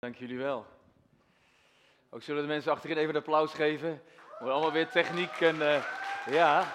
Dank jullie wel. Ook zullen de mensen achterin even een applaus geven. We hebben allemaal weer techniek en ja.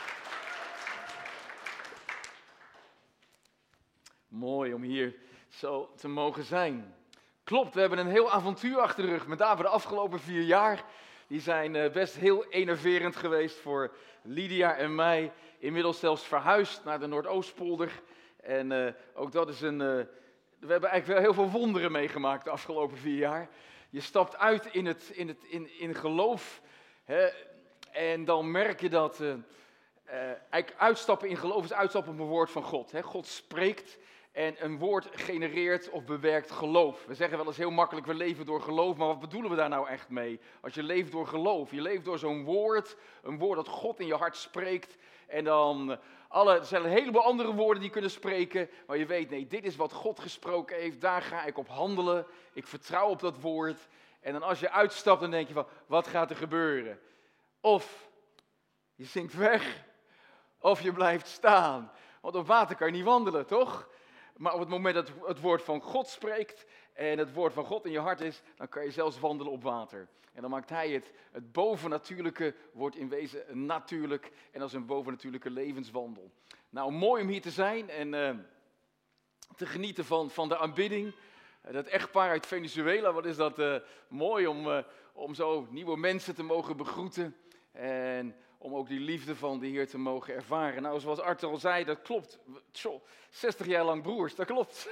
Mooi om hier zo te mogen zijn. Klopt, we hebben een heel avontuur achter de rug. Met name de afgelopen 4 jaar. Die zijn best heel enerverend geweest voor Lydia en mij. Inmiddels zelfs verhuisd naar de Noordoostpolder. En ook dat is we hebben eigenlijk wel heel veel wonderen meegemaakt de afgelopen 4 jaar. Je stapt uit in geloof. Hè, en dan merk je dat eigenlijk uitstappen in geloof is uitstappen op een woord van God. Hè. God spreekt en een woord genereert of bewerkt geloof. We zeggen wel eens heel makkelijk, we leven door geloof. Maar wat bedoelen we daar nou echt mee? Als je leeft door geloof. Je leeft door zo'n woord. Een woord dat God in je hart spreekt. En dan er zijn een heleboel andere woorden die kunnen spreken. Maar je weet, nee, dit is wat God gesproken heeft. Daar ga ik op handelen. Ik vertrouw op dat woord. En dan als je uitstapt, dan denk je van, wat gaat er gebeuren? Of je zinkt weg. Of je blijft staan. Want op water kan je niet wandelen, toch? Maar op het moment dat het woord van God spreekt en het woord van God in je hart is, dan kan je zelfs wandelen op water. En dan maakt hij het bovennatuurlijke wordt in wezen natuurlijk en dat is een bovennatuurlijke levenswandel. Nou, mooi om hier te zijn en te genieten van de aanbidding. Dat echtpaar uit Venezuela, wat is dat mooi om zo nieuwe mensen te mogen begroeten en om ook die liefde van de Heer te mogen ervaren. Nou, zoals Arthur al zei, dat klopt. 60 jaar lang broers, dat klopt.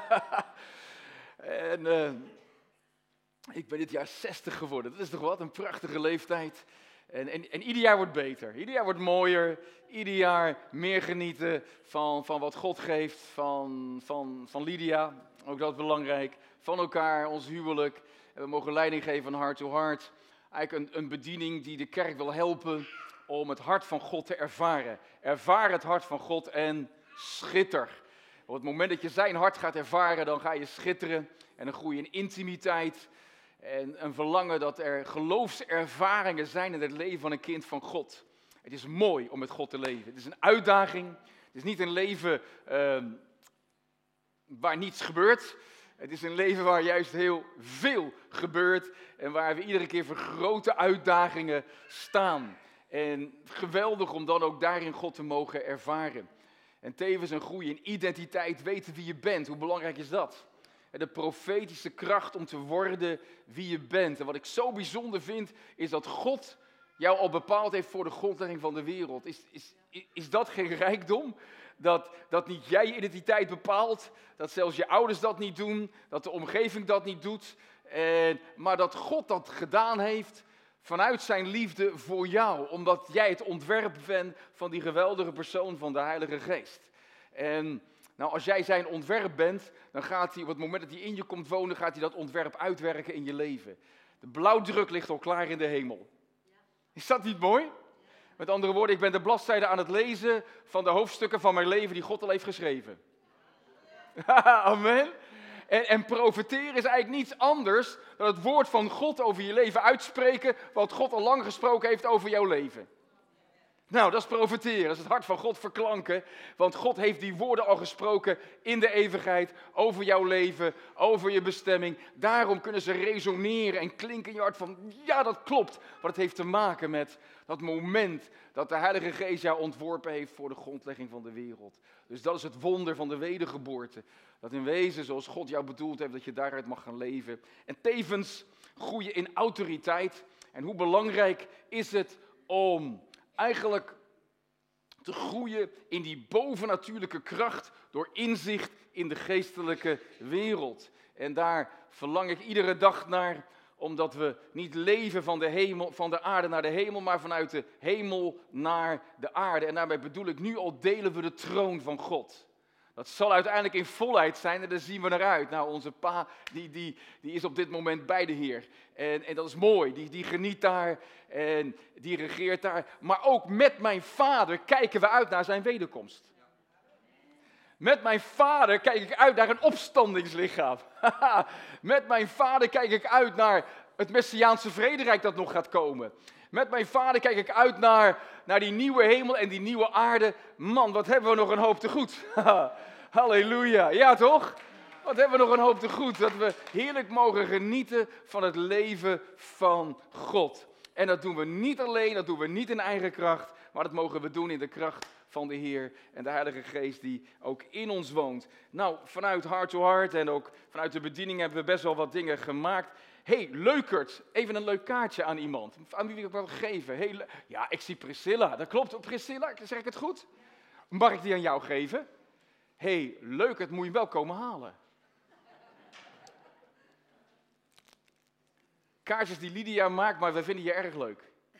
En ik ben dit jaar 60 geworden. Dat is toch wat, een prachtige leeftijd. En ieder jaar wordt beter. Ieder jaar wordt mooier. Ieder jaar meer genieten van wat God geeft. Van Lydia, ook dat is belangrijk. Van elkaar, ons huwelijk. En we mogen leiding geven van hart to hart. Eigenlijk een bediening die de kerk wil helpen om het hart van God te ervaren. Ervaar het hart van God en schitter. Op het moment dat je zijn hart gaat ervaren, dan ga je schitteren. En dan groei je in intimiteit. En een verlangen dat er geloofservaringen zijn in het leven van een kind van God. Het is mooi om met God te leven. Het is een uitdaging. Het is niet een leven waar niets gebeurt. Het is een leven waar juist heel veel gebeurt. En waar we iedere keer voor grote uitdagingen staan. En geweldig om dan ook daarin God te mogen ervaren. En tevens een groei in identiteit, weten wie je bent. Hoe belangrijk is dat? En de profetische kracht om te worden wie je bent. En wat ik zo bijzonder vind, is dat God jou al bepaald heeft voor de grondlegging van de wereld. Is dat geen rijkdom? Dat niet jij je identiteit bepaalt, dat zelfs je ouders dat niet doen, dat de omgeving dat niet doet. Maar dat God dat gedaan heeft vanuit zijn liefde voor jou. Omdat jij het ontwerp bent van die geweldige persoon van de Heilige Geest. En nou, als jij zijn ontwerp bent, dan gaat hij op het moment dat hij in je komt wonen, gaat hij dat ontwerp uitwerken in je leven. De blauwdruk ligt al klaar in de hemel. Is dat niet mooi? Met andere woorden, ik ben de bladzijde aan het lezen van de hoofdstukken van mijn leven die God al heeft geschreven. Amen. En profeteren is eigenlijk niets anders dan het woord van God over je leven uitspreken, wat God al lang gesproken heeft over jouw leven. Nou, dat is profeteren, dat is het hart van God verklanken, want God heeft die woorden al gesproken in de eeuwigheid, over jouw leven, over je bestemming. Daarom kunnen ze resoneren en klinken in je hart van, ja, dat klopt. Want het heeft te maken met dat moment dat de Heilige Geest jou ontworpen heeft voor de grondlegging van de wereld. Dus dat is het wonder van de wedergeboorte. Dat in wezen, zoals God jou bedoeld heeft, dat je daaruit mag gaan leven. En tevens groeien in autoriteit. En hoe belangrijk is het om eigenlijk te groeien in die bovennatuurlijke kracht door inzicht in de geestelijke wereld. En daar verlang ik iedere dag naar, omdat we niet leven van de aarde naar de hemel, maar vanuit de hemel naar de aarde. En daarbij bedoel ik, nu al delen we de troon van God. Dat zal uiteindelijk in volheid zijn en daar zien we naar uit. Nou, onze pa, die is op dit moment bij de Heer. En dat is mooi, die geniet daar en die regeert daar. Maar ook met mijn vader kijken we uit naar zijn wederkomst. Met mijn vader kijk ik uit naar een opstandingslichaam. Met mijn vader kijk ik uit naar het Messiaanse vrederijk dat nog gaat komen. Met mijn vader kijk ik uit naar die nieuwe hemel en die nieuwe aarde. Man, wat hebben we nog een hoop te goed. Halleluja, ja toch? Wat hebben we nog een hoop te goed. Dat we heerlijk mogen genieten van het leven van God. En dat doen we niet alleen, dat doen we niet in eigen kracht. Maar dat mogen we doen in de kracht van de Heer en de Heilige Geest die ook in ons woont. Nou, vanuit Heart to Heart en ook vanuit de bediening hebben we best wel wat dingen gemaakt. Hey, leukert. Even een leuk kaartje aan iemand. Aan wie wil ik wat geven? Hey, ja, ik zie Priscilla. Dat klopt. Priscilla, zeg ik het goed? Mag ik die aan jou geven? Hey, leukert, moet je wel komen halen. Kaartjes die Lydia maakt, maar wij vinden je erg leuk.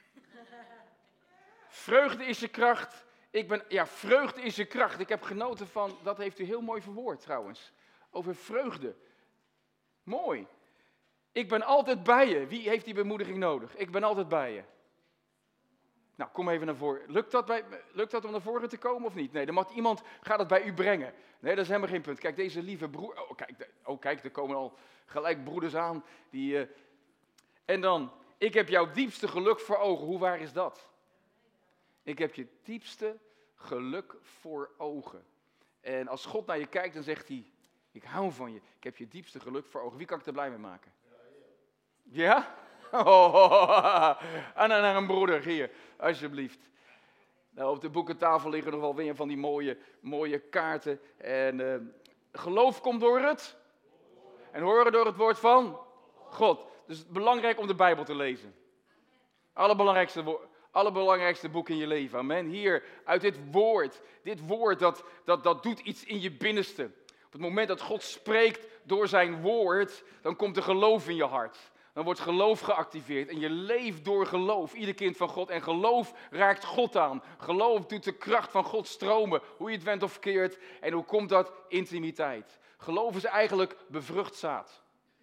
Vreugde is je kracht. Vreugde is je kracht. Ik heb genoten van, dat heeft u heel mooi verwoord trouwens. Over vreugde. Mooi. Ik ben altijd bij je. Wie heeft die bemoediging nodig? Ik ben altijd bij je. Nou, kom even naar voren. Lukt dat om naar voren te komen of niet? Nee, dan mag iemand, gaat het bij u brengen. Nee, dat is helemaal geen punt. Kijk, deze lieve broer. Kijk, er komen al gelijk broeders aan. En dan, ik heb jouw diepste geluk voor ogen. Hoe waar is dat? Ik heb je diepste geluk voor ogen. En als God naar je kijkt, dan zegt hij, ik hou van je. Ik heb je diepste geluk voor ogen. Wie kan ik er blij mee maken? Ja? En dan naar een broeder, hier, alsjeblieft. Nou, op de boekentafel liggen nog wel weer van die mooie kaarten. En geloof komt door het. En horen door het woord van God. Dus het is belangrijk om de Bijbel te lezen. Allerbelangrijkste boek in je leven. Amen. Hier, uit dit woord. Dit woord, dat doet iets in je binnenste. Op het moment dat God spreekt door zijn woord, dan komt er geloof in je hart. Dan wordt geloof geactiveerd en je leeft door geloof. Ieder kind van God. En geloof raakt God aan. Geloof doet de kracht van God stromen. Hoe je het went of keert. En hoe komt dat? Intimiteit. Geloof is eigenlijk bevrucht zaad.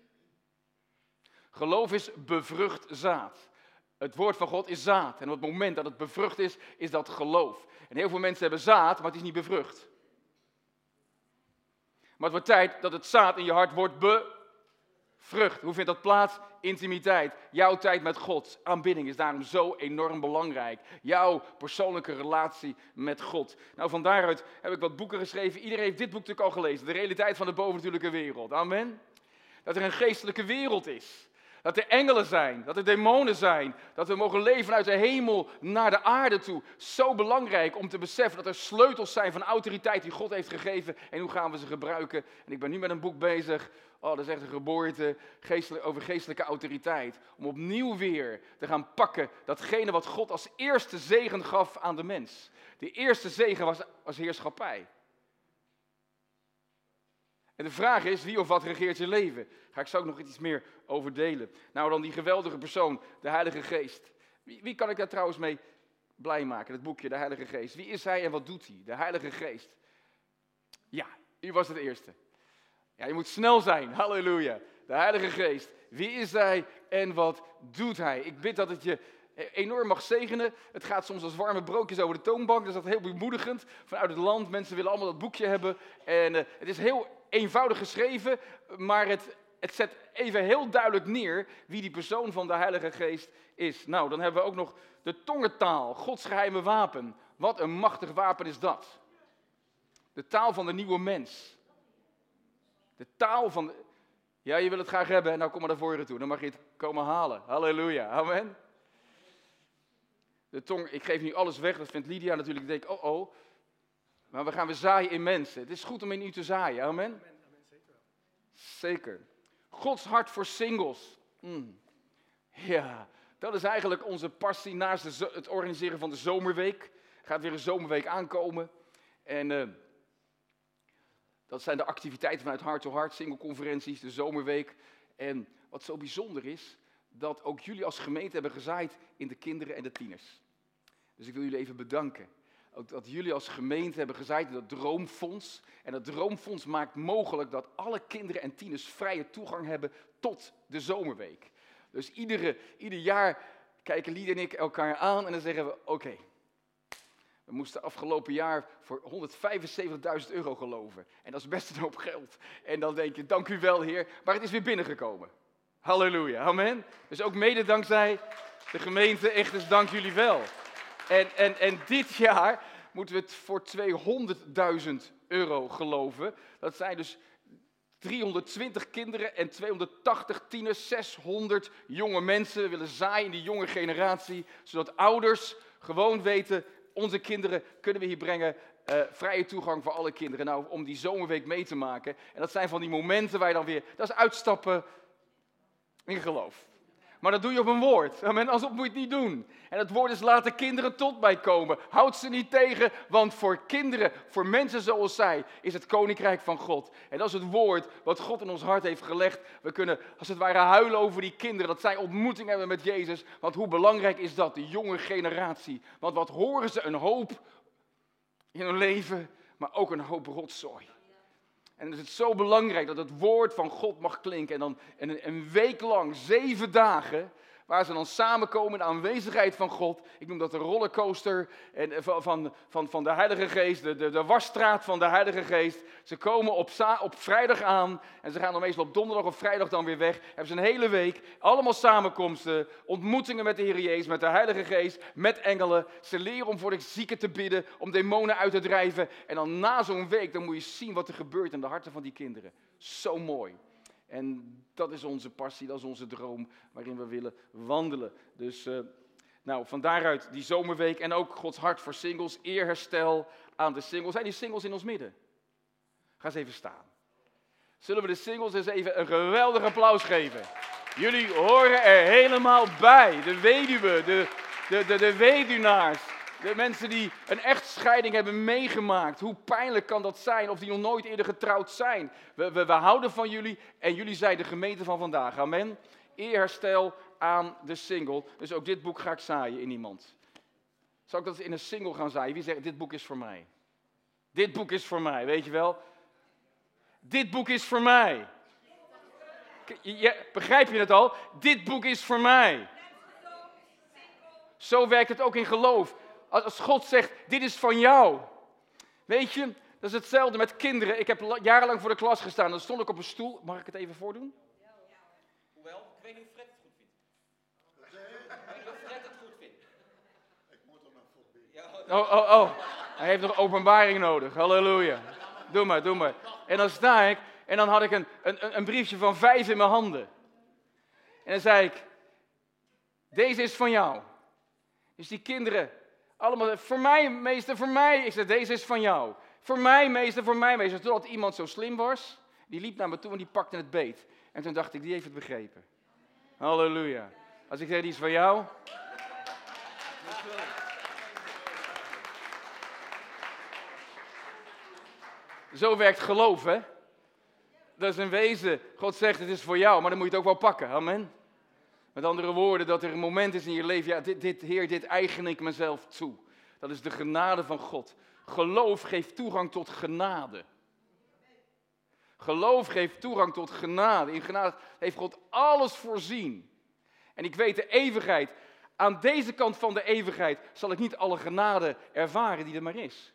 Geloof is bevrucht zaad. Het woord van God is zaad. En op het moment dat het bevrucht is, is dat geloof. En heel veel mensen hebben zaad, maar het is niet bevrucht. Maar het wordt tijd dat het zaad in je hart wordt bevrucht. Hoe vindt dat plaats? Intimiteit. Jouw tijd met God. Aanbidding is daarom zo enorm belangrijk. Jouw persoonlijke relatie met God. Nou, van daaruit heb ik wat boeken geschreven. Iedereen heeft dit boek natuurlijk al gelezen. De realiteit van de bovennatuurlijke wereld. Amen. Dat er een geestelijke wereld is. Dat er engelen zijn, dat er demonen zijn, dat we mogen leven vanuit de hemel naar de aarde toe. Zo belangrijk om te beseffen dat er sleutels zijn van autoriteit die God heeft gegeven. En hoe gaan we ze gebruiken? En ik ben nu met een boek bezig, dat is echt een geboorte, over geestelijke autoriteit. Om opnieuw weer te gaan pakken datgene wat God als eerste zegen gaf aan de mens. De eerste zegen was heerschappij. En de vraag is, wie of wat regeert je leven? Ga ik zo ook nog iets meer over delen. Nou, dan die geweldige persoon, de Heilige Geest. Wie kan ik daar trouwens mee blij maken? Het boekje, de Heilige Geest. Wie is hij en wat doet hij? De Heilige Geest. Ja, u was het eerste. Ja, je moet snel zijn. Halleluja. De Heilige Geest. Wie is hij en wat doet hij? Ik bid dat het je enorm mag zegenen. Het gaat soms als warme broodjes over de toonbank. Dus dat is heel bemoedigend. Vanuit het land, mensen willen allemaal dat boekje hebben. En het is heel eenvoudig geschreven, maar het zet even heel duidelijk neer wie die persoon van de Heilige Geest is. Nou, dan hebben we ook nog de tongentaal, Gods geheime wapen. Wat een machtig wapen is dat. De taal van de nieuwe mens. De taal van de... Ja, je wil het graag hebben, nou kom maar naar voren toe. Dan mag je het komen halen. Halleluja, amen. De tong, ik geef nu alles weg, dat vindt Lydia natuurlijk. Ik denk, maar we gaan weer zaaien in mensen. Het is goed om in u te zaaien, amen? Zeker. Gods hart voor singles. Ja, dat is eigenlijk onze passie naast het organiseren van de zomerweek. Er gaat weer een zomerweek aankomen. En dat zijn de activiteiten vanuit Heart to Heart, singleconferenties, de zomerweek. En wat zo bijzonder is, dat ook jullie als gemeente hebben gezaaid in de kinderen en de tieners. Dus ik wil jullie even bedanken. Ook dat jullie als gemeente hebben gezaaid in dat Droomfonds. En dat Droomfonds maakt mogelijk dat alle kinderen en tieners vrije toegang hebben tot de zomerweek. Dus ieder jaar kijken Lied en ik elkaar aan en dan zeggen we, oké, we moesten afgelopen jaar voor €175.000 geloven. En dat is best een hoop geld. En dan denk je, dank u wel Heer, maar het is weer binnengekomen. Halleluja, amen. Dus ook mede dankzij de gemeente, echt dus dank jullie wel. En dit jaar moeten we het voor €200.000 geloven. Dat zijn dus 320 kinderen en 280 tieners, 600 jonge mensen. We willen zaaien in die jonge generatie, zodat ouders gewoon weten, onze kinderen kunnen we hier brengen. Vrije toegang voor alle kinderen. Nou, om die zomerweek mee te maken. En dat zijn van die momenten waar je dan weer, dat is uitstappen in geloof. Maar dat doe je op een woord. Amen. Anders moet je het niet doen. En het woord is laten kinderen tot mij komen. Houd ze niet tegen, want voor kinderen, voor mensen zoals zij, is het koninkrijk van God. En dat is het woord wat God in ons hart heeft gelegd. We kunnen als het ware huilen over die kinderen, dat zij ontmoeting hebben met Jezus. Want hoe belangrijk is dat, de jonge generatie. Want wat horen ze, een hoop in hun leven, maar ook een hoop rotzooi. En dan is het zo belangrijk dat het woord van God mag klinken. En dan een week lang, 7 dagen, waar ze dan samenkomen in de aanwezigheid van God. Ik noem dat de rollercoaster van de Heilige Geest, de wasstraat van de Heilige Geest. Ze komen op vrijdag aan en ze gaan dan meestal op donderdag of vrijdag dan weer weg. Hebben ze een hele week, allemaal samenkomsten, ontmoetingen met de Heer Jezus, met de Heilige Geest, met engelen. Ze leren om voor de zieken te bidden, om demonen uit te drijven. En dan na zo'n week, dan moet je zien wat er gebeurt in de harten van die kinderen. Zo mooi. En dat is onze passie, dat is onze droom waarin we willen wandelen. Dus van daaruit die zomerweek en ook Gods hart voor singles, eerherstel aan de singles. Zijn die singles in ons midden? Ga eens even staan. Zullen we de singles eens even een geweldig applaus geven? Jullie horen er helemaal bij. De weduwen, de weduwnaars. De mensen die een echtscheiding hebben meegemaakt. Hoe pijnlijk kan dat zijn? Of die nog nooit eerder getrouwd zijn. We houden van jullie en jullie zijn de gemeente van vandaag. Amen. Eerherstel aan de single. Dus ook dit boek ga ik zaaien in iemand. Zal ik dat in een single gaan zaaien? Wie zegt, dit boek is voor mij? Dit boek is voor mij, weet je wel? Dit boek is voor mij. Begrijp je het al? Dit boek is voor mij. Zo werkt het ook in geloof. Als God zegt, dit is van jou. Weet je, dat is hetzelfde met kinderen. Ik heb jarenlang voor de klas gestaan. Dan stond ik op een stoel. Mag ik het even voordoen? Ja. Hoewel, ik weet niet of Fred het goed vindt. Ik weet niet of Fred het goed vindt. Ik moet er nog voor bidden. Oh. Hij heeft nog openbaring nodig. Halleluja. Doe maar. En dan sta ik. En dan had ik een briefje van 5 in mijn handen. En dan zei ik, deze is van jou. Dus die kinderen... Allemaal, voor mij, meester, voor mij. Ik zei, deze is van jou. Voor mij, meester, voor mij, meester. Totdat iemand zo slim was, die liep naar me toe en die pakte het beet. En toen dacht ik, die heeft het begrepen. Halleluja. Als ik zeg, die is van jou. Zo werkt geloof, hè. Dat is een wezen. God zegt, het is voor jou, maar dan moet je het ook wel pakken. Amen. Met andere woorden, dat er een moment is in je leven, ja, dit eigen ik mezelf toe. Dat is de genade van God. Geloof geeft toegang tot genade. Geloof geeft toegang tot genade. In genade heeft God alles voorzien. En ik weet de eeuwigheid. Aan deze kant van de eeuwigheid zal ik niet alle genade ervaren die er maar is.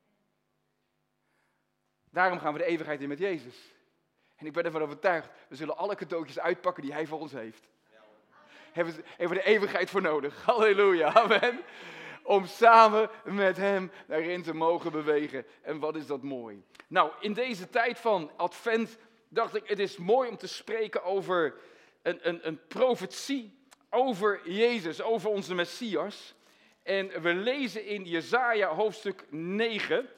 Daarom gaan we de eeuwigheid in met Jezus. En ik ben ervan overtuigd, we zullen alle cadeautjes uitpakken die Hij voor ons heeft. Hebben we de eeuwigheid voor nodig. Halleluja, amen. Om samen met Hem daarin te mogen bewegen. En wat is dat mooi. Nou, in deze tijd van Advent dacht ik, het is mooi om te spreken over een profetie over Jezus, over onze Messias. En we lezen in Jesaja hoofdstuk 9.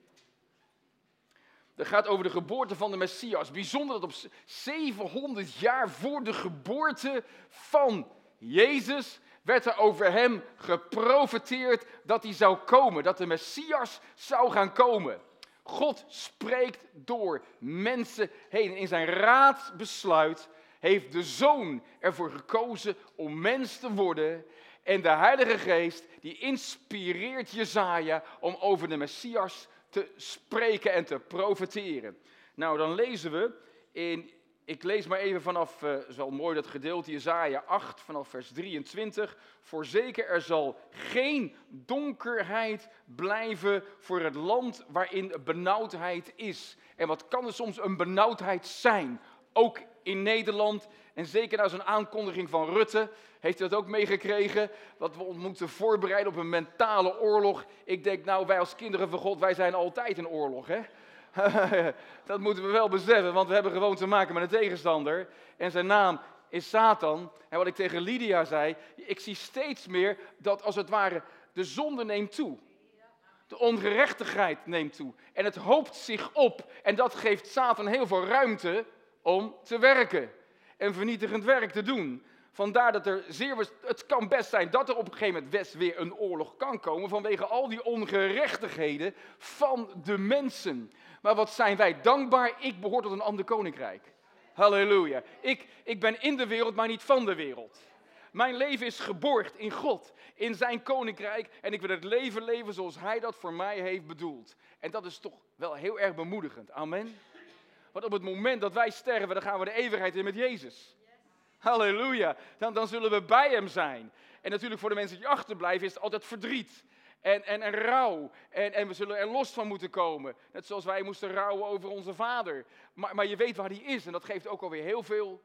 Dat gaat over de geboorte van de Messias. Bijzonder dat op 700 jaar voor de geboorte van Jezus werd er over hem geprofeteerd dat hij zou komen. Dat de Messias zou gaan komen. God spreekt door mensen heen. In zijn raadsbesluit heeft de Zoon ervoor gekozen om mens te worden. En de Heilige Geest die inspireert Jesaja om over de Messias te spreken en te profeteren. Nou, dan lezen we ik lees maar even vanaf, is wel mooi dat gedeelte, Jesaja 8, vanaf vers 23. Voorzeker, er zal geen donkerheid blijven voor het land waarin benauwdheid is. En wat kan er soms een benauwdheid zijn? Ook in Nederland, en zeker na zo'n aankondiging van Rutte, heeft u dat ook meegekregen? Dat we ons moeten voorbereiden op een mentale oorlog. Ik denk, nou, wij als kinderen van God, wij zijn altijd in oorlog, hè? Dat moeten we wel beseffen, want we hebben gewoon te maken met een tegenstander. En zijn naam is Satan. En wat ik tegen Lydia zei, ik zie steeds meer dat als het ware de zonde neemt toe. De ongerechtigheid neemt toe. En het hoopt zich op. En dat geeft Satan heel veel ruimte om te werken. En vernietigend werk te doen. Vandaar dat het kan best zijn dat er op een gegeven moment best weer een oorlog kan komen. Vanwege al die ongerechtigheden van de mensen. Maar wat zijn wij dankbaar. Ik behoor tot een ander koninkrijk. Halleluja. Ik ben in de wereld, maar niet van de wereld. Mijn leven is geborgd in God, in zijn koninkrijk. En ik wil het leven leven zoals hij dat voor mij heeft bedoeld. En dat is toch wel heel erg bemoedigend. Amen. Want op het moment dat wij sterven, dan gaan we de eeuwigheid in met Jezus. Halleluja. Dan zullen we bij hem zijn. En natuurlijk voor de mensen die achterblijven is het altijd verdriet. En rouw. En we zullen er los van moeten komen. Net zoals wij moesten rouwen over onze vader. Maar je weet waar hij is. En dat geeft ook alweer heel veel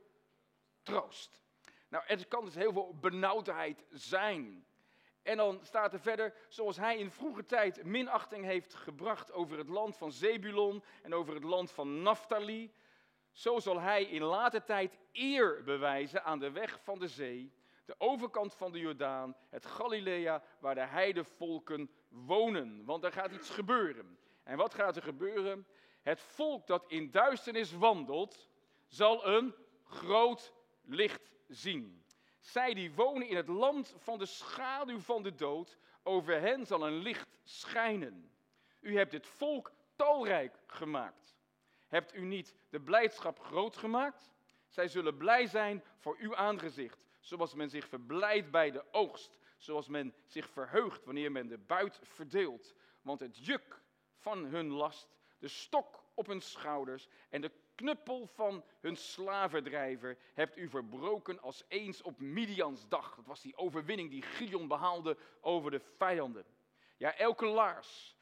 troost. Nou, er kan dus heel veel benauwdheid zijn. En dan staat er verder, zoals hij in vroege tijd minachting heeft gebracht over het land van Zebulon en over het land van Naphtali, zo zal hij in later tijd eer bewijzen aan de weg van de zee, de overkant van de Jordaan, het Galilea, waar de heidevolken wonen. Want er gaat iets gebeuren. En wat gaat er gebeuren? Het volk dat in duisternis wandelt, zal een groot licht zien. Zij die wonen in het land van de schaduw van de dood, over hen zal een licht schijnen. U hebt dit volk talrijk gemaakt. Hebt u niet de blijdschap groot gemaakt? Zij zullen blij zijn voor uw aangezicht, zoals men zich verblijdt bij de oogst, zoals men zich verheugt wanneer men de buit verdeelt. Want het juk van hun last, de stok op hun schouders en de knuppel van hun slavendrijver hebt u verbroken als eens op Midians dag. Dat was die overwinning die Gideon behaalde over de vijanden. Ja, elke laars,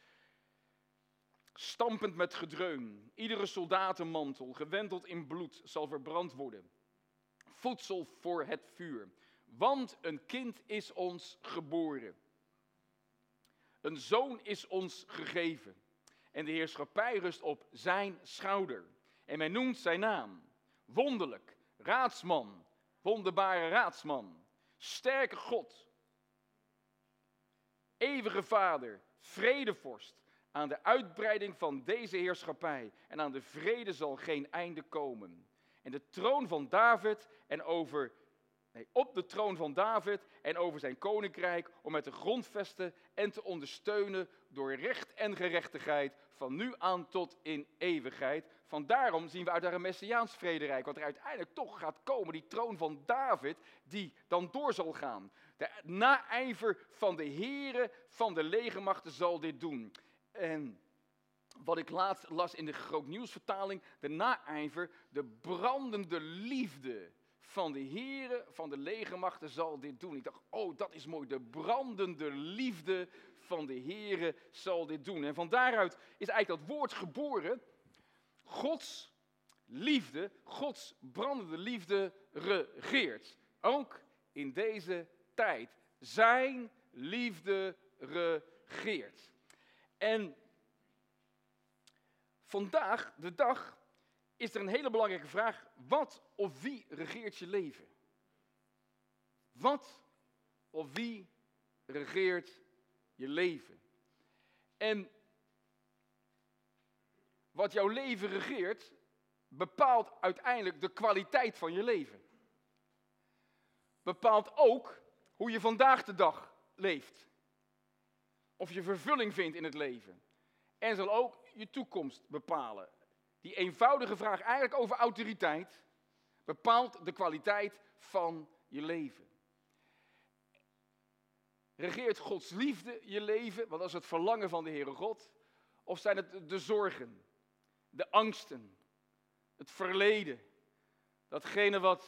stampend met gedreun, iedere soldatenmantel, gewenteld in bloed, zal verbrand worden. Voedsel voor het vuur. Want een kind is ons geboren. Een zoon is ons gegeven. En de heerschappij rust op zijn schouder. En men noemt zijn naam. Wonderlijk, raadsman, wonderbare raadsman, sterke God, eeuwige Vader, vredevorst. Aan de uitbreiding van deze heerschappij en aan de vrede zal geen einde komen. En de troon van David op de troon van David en over zijn koninkrijk om het te grondvesten en te ondersteunen door recht en gerechtigheid van nu aan tot in eeuwigheid. Vandaarom zien we uit daar een Messiaans vrederijk, wat er uiteindelijk toch gaat komen, die troon van David, die dan door zal gaan. De naijver van de Here van de legermachten zal dit doen. En wat ik laatst las in de Grootnieuwsvertaling, de naijver, de brandende liefde van de Here van de legermachten zal dit doen. Ik dacht, oh, dat is mooi, de brandende liefde van de Here zal dit doen. En van daaruit is eigenlijk dat woord geboren. Gods liefde, Gods brandende liefde regeert. Ook in deze tijd. Zijn liefde regeert. En vandaag, de dag, is er een hele belangrijke vraag. Wat of wie regeert je leven? Wat of wie regeert je leven? En wat jouw leven regeert, bepaalt uiteindelijk de kwaliteit van je leven. Bepaalt ook hoe je vandaag de dag leeft. Of je vervulling vindt in het leven. En zal ook je toekomst bepalen. Die eenvoudige vraag eigenlijk over autoriteit bepaalt de kwaliteit van je leven. Regeert Gods liefde je leven, want dat is het verlangen van de Heere God? Of zijn het de zorgen, de angsten, het verleden, datgene wat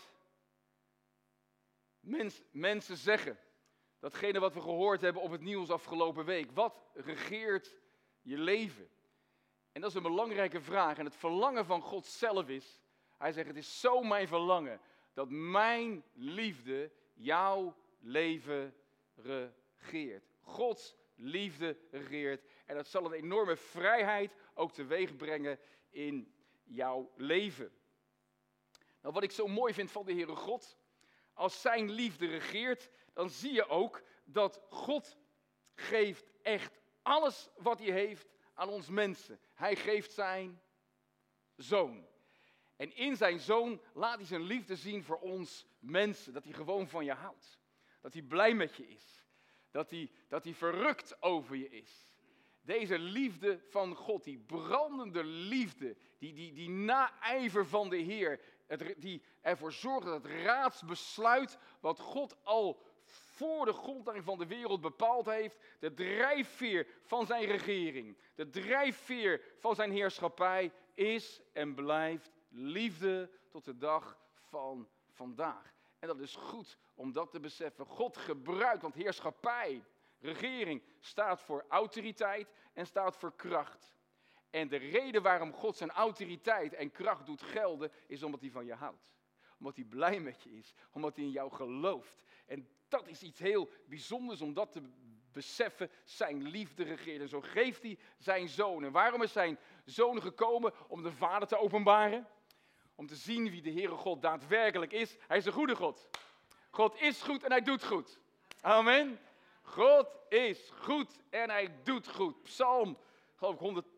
mensen zeggen, datgene wat we gehoord hebben op het nieuws afgelopen week? Wat regeert je leven? En dat is een belangrijke vraag. En het verlangen van God zelf is, hij zegt, het is zo mijn verlangen dat mijn liefde jouw leven regeert. Gods liefde regeert. En dat zal een enorme vrijheid ook teweeg brengen in jouw leven. Nou, wat ik zo mooi vind van de Heere God, als zijn liefde regeert, dan zie je ook dat God geeft echt alles wat hij heeft aan ons mensen. Hij geeft zijn zoon. En in zijn zoon laat hij zijn liefde zien voor ons mensen. Dat hij gewoon van je houdt. Dat hij blij met je is. Dat hij verrukt over je is. Deze liefde van God, die brandende liefde, die naijver van de Heer, die ervoor zorgt dat het raadsbesluit wat God al voor de grondlegging van de wereld bepaald heeft, de drijfveer van zijn regering, de drijfveer van zijn heerschappij, is en blijft liefde tot de dag van vandaag. En dat is goed om dat te beseffen. God gebruikt, want heerschappij, regering, staat voor autoriteit en staat voor kracht. En de reden waarom God zijn autoriteit en kracht doet gelden, is omdat hij van je houdt. Omdat hij blij met je is, omdat hij in jou gelooft. En dat is iets heel bijzonders om dat te beseffen. Zijn liefde regeert. En zo geeft hij zijn zoon. En waarom is zijn zoon gekomen? Om de Vader te openbaren. Om te zien wie de Heere God daadwerkelijk is. Hij is een goede God. God is goed en hij doet goed. Amen. God is goed en hij doet goed. Psalm, geloof ik,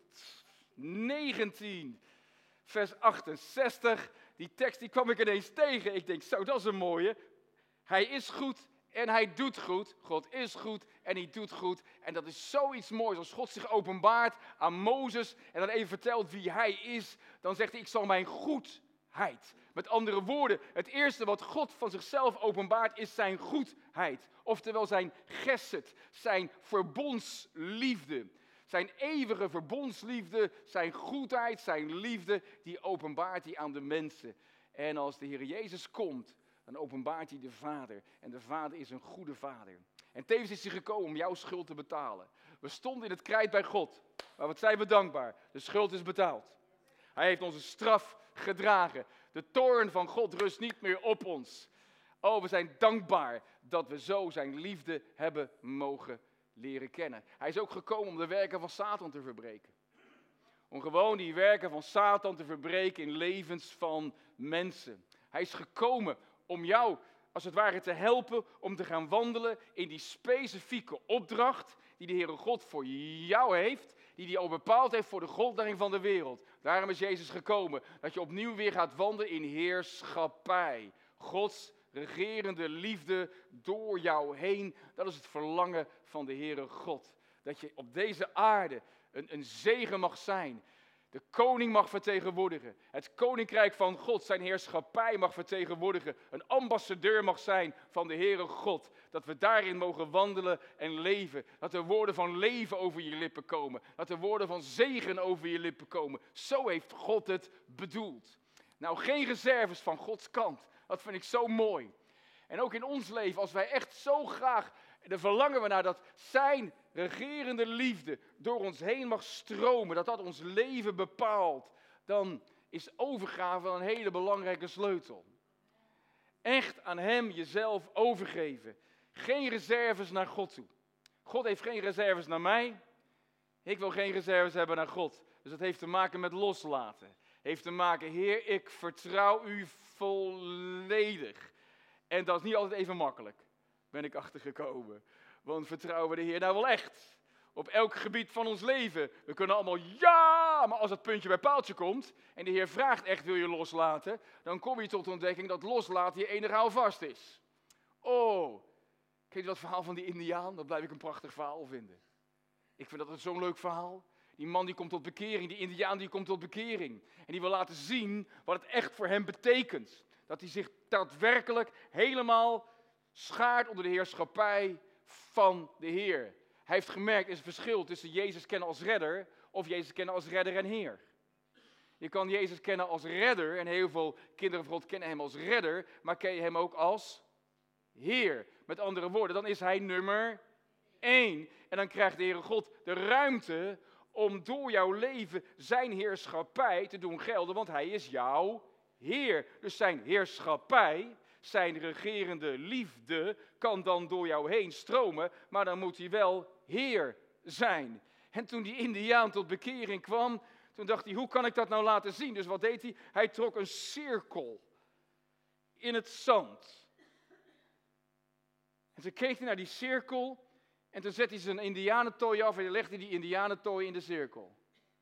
119, vers 68. Die tekst die kwam ik ineens tegen. Ik denk, zo, dat is een mooie. Hij is goed en hij doet goed. God is goed en hij doet goed. En dat is zoiets moois. Als God zich openbaart aan Mozes en dan even vertelt wie hij is, dan zegt hij, ik zal mijn goedheid. Met andere woorden, het eerste wat God van zichzelf openbaart is zijn goedheid. Oftewel zijn gesed, zijn verbondsliefde. Zijn eeuwige verbondsliefde, zijn goedheid, zijn liefde, die openbaart hij aan de mensen. En als de Heer Jezus komt, dan openbaart hij de Vader. En de Vader is een goede Vader. En tevens is hij gekomen om jouw schuld te betalen. We stonden in het krijt bij God. Maar wat zijn we dankbaar? De schuld is betaald. Hij heeft onze straf gedragen. De toorn van God rust niet meer op ons. Oh, we zijn dankbaar dat we zo zijn liefde hebben mogen leren kennen. Hij is ook gekomen om de werken van Satan te verbreken. Om gewoon die werken van Satan te verbreken in levens van mensen. Hij is gekomen om jou, als het ware, te helpen om te gaan wandelen in die specifieke opdracht die de Heere God voor jou heeft, die hij al bepaald heeft voor de grondlegging van de wereld. Daarom is Jezus gekomen, dat je opnieuw weer gaat wandelen in heerschappij. Gods regerende liefde door jou heen, dat is het verlangen van de Heere God. Dat je op deze aarde een zegen mag zijn. De koning mag vertegenwoordigen. Het koninkrijk van God, zijn heerschappij mag vertegenwoordigen. Een ambassadeur mag zijn van de Heere God. Dat we daarin mogen wandelen en leven. Dat er woorden van leven over je lippen komen. Dat er woorden van zegen over je lippen komen. Zo heeft God het bedoeld. Nou, geen reserves van Gods kant. Dat vind ik zo mooi. En ook in ons leven, als wij echt zo graag, dan verlangen we naar dat zijn regerende liefde door ons heen mag stromen, dat ons leven bepaalt, dan is overgave wel een hele belangrijke sleutel. Echt aan hem jezelf overgeven. Geen reserves naar God toe. God heeft geen reserves naar mij. Ik wil geen reserves hebben naar God. Dus dat heeft te maken met loslaten. Heeft te maken, Heer, ik vertrouw u volledig. En dat is niet altijd even makkelijk, ben ik achtergekomen. Want vertrouwen we de Heer nou wel echt? Op elk gebied van ons leven. We kunnen allemaal ja, maar als het puntje bij paaltje komt en de Heer vraagt echt, wil je loslaten? Dan kom je tot de ontdekking dat loslaten je enige houvast is. Oh, ken je dat verhaal van die Indiaan? Dat blijf ik een prachtig verhaal vinden. Ik vind dat zo'n leuk verhaal. Die man die komt tot bekering, die Indiaan die komt tot bekering. En die wil laten zien wat het echt voor hem betekent. Dat hij zich daadwerkelijk helemaal schaart onder de heerschappij van de Heer. Hij heeft gemerkt, er is een verschil tussen Jezus kennen als redder of Jezus kennen als redder en Heer. Je kan Jezus kennen als redder en heel veel kinderen van God kennen hem als redder, maar ken je hem ook als Heer. Met andere woorden, dan is hij nummer 1. En dan krijgt de Heere God de ruimte om door jouw leven zijn heerschappij te doen gelden, want hij is jouw Heer. Dus zijn heerschappij, zijn regerende liefde kan dan door jou heen stromen, maar dan moet hij wel Heer zijn. En toen die Indiaan tot bekering kwam, toen dacht hij, hoe kan ik dat nou laten zien? Dus wat deed hij? Hij trok een cirkel in het zand. En toen keek hij naar die cirkel en toen zette hij zijn indianentooi af en legde die indianentooi in de cirkel.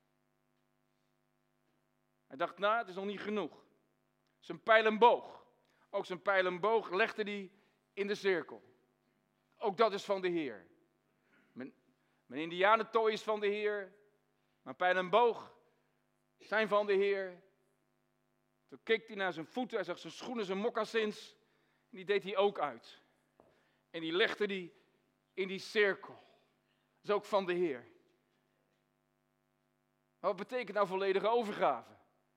Hij dacht, nou, het is nog niet genoeg. Zijn pijl en boog. Ook zijn pijl en boog legde hij in de cirkel. Ook dat is van de Heer. Mijn indianentooi is van de Heer. Mijn pijl en boog zijn van de Heer. Toen keek hij naar zijn voeten. Hij zag zijn schoenen, zijn moccasins. En die deed hij ook uit. En die legde hij in die cirkel. Dat is ook van de Heer. Maar wat betekent nou volledige overgave?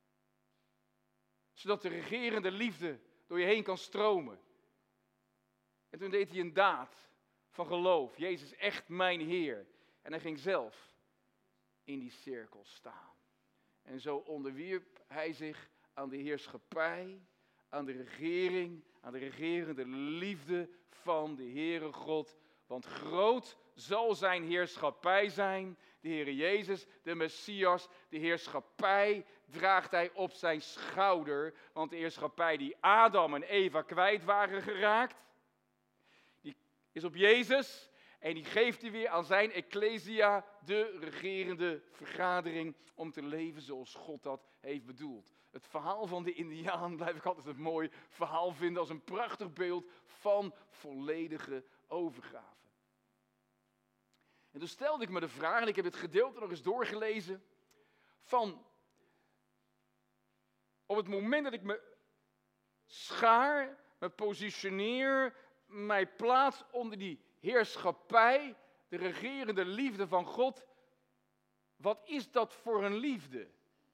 Zodat de regerende liefde door je heen kan stromen. En toen deed hij een daad van geloof. Jezus is echt mijn Heer. En hij ging zelf in die cirkel staan. En zo onderwierp hij zich aan de heerschappij, aan de regering, aan de regerende liefde van de Heere God. Want groot zal zijn heerschappij zijn. De Heere Jezus, de Messias, de heerschappij draagt hij op zijn schouder. Want de heerschappij die Adam en Eva kwijt waren geraakt, die is op Jezus. En die geeft hij weer aan zijn Ecclesia, de regerende vergadering, om te leven zoals God dat heeft bedoeld. Het verhaal van de Indiaan blijf ik altijd een mooi verhaal vinden, als een prachtig beeld van volledige overgave. En toen stelde ik me de vraag, en ik heb het gedeelte nog eens doorgelezen, van op het moment dat ik me schaar, me positioneer, mij plaats onder die heerschappij, de regerende liefde van God. Wat is dat voor een liefde?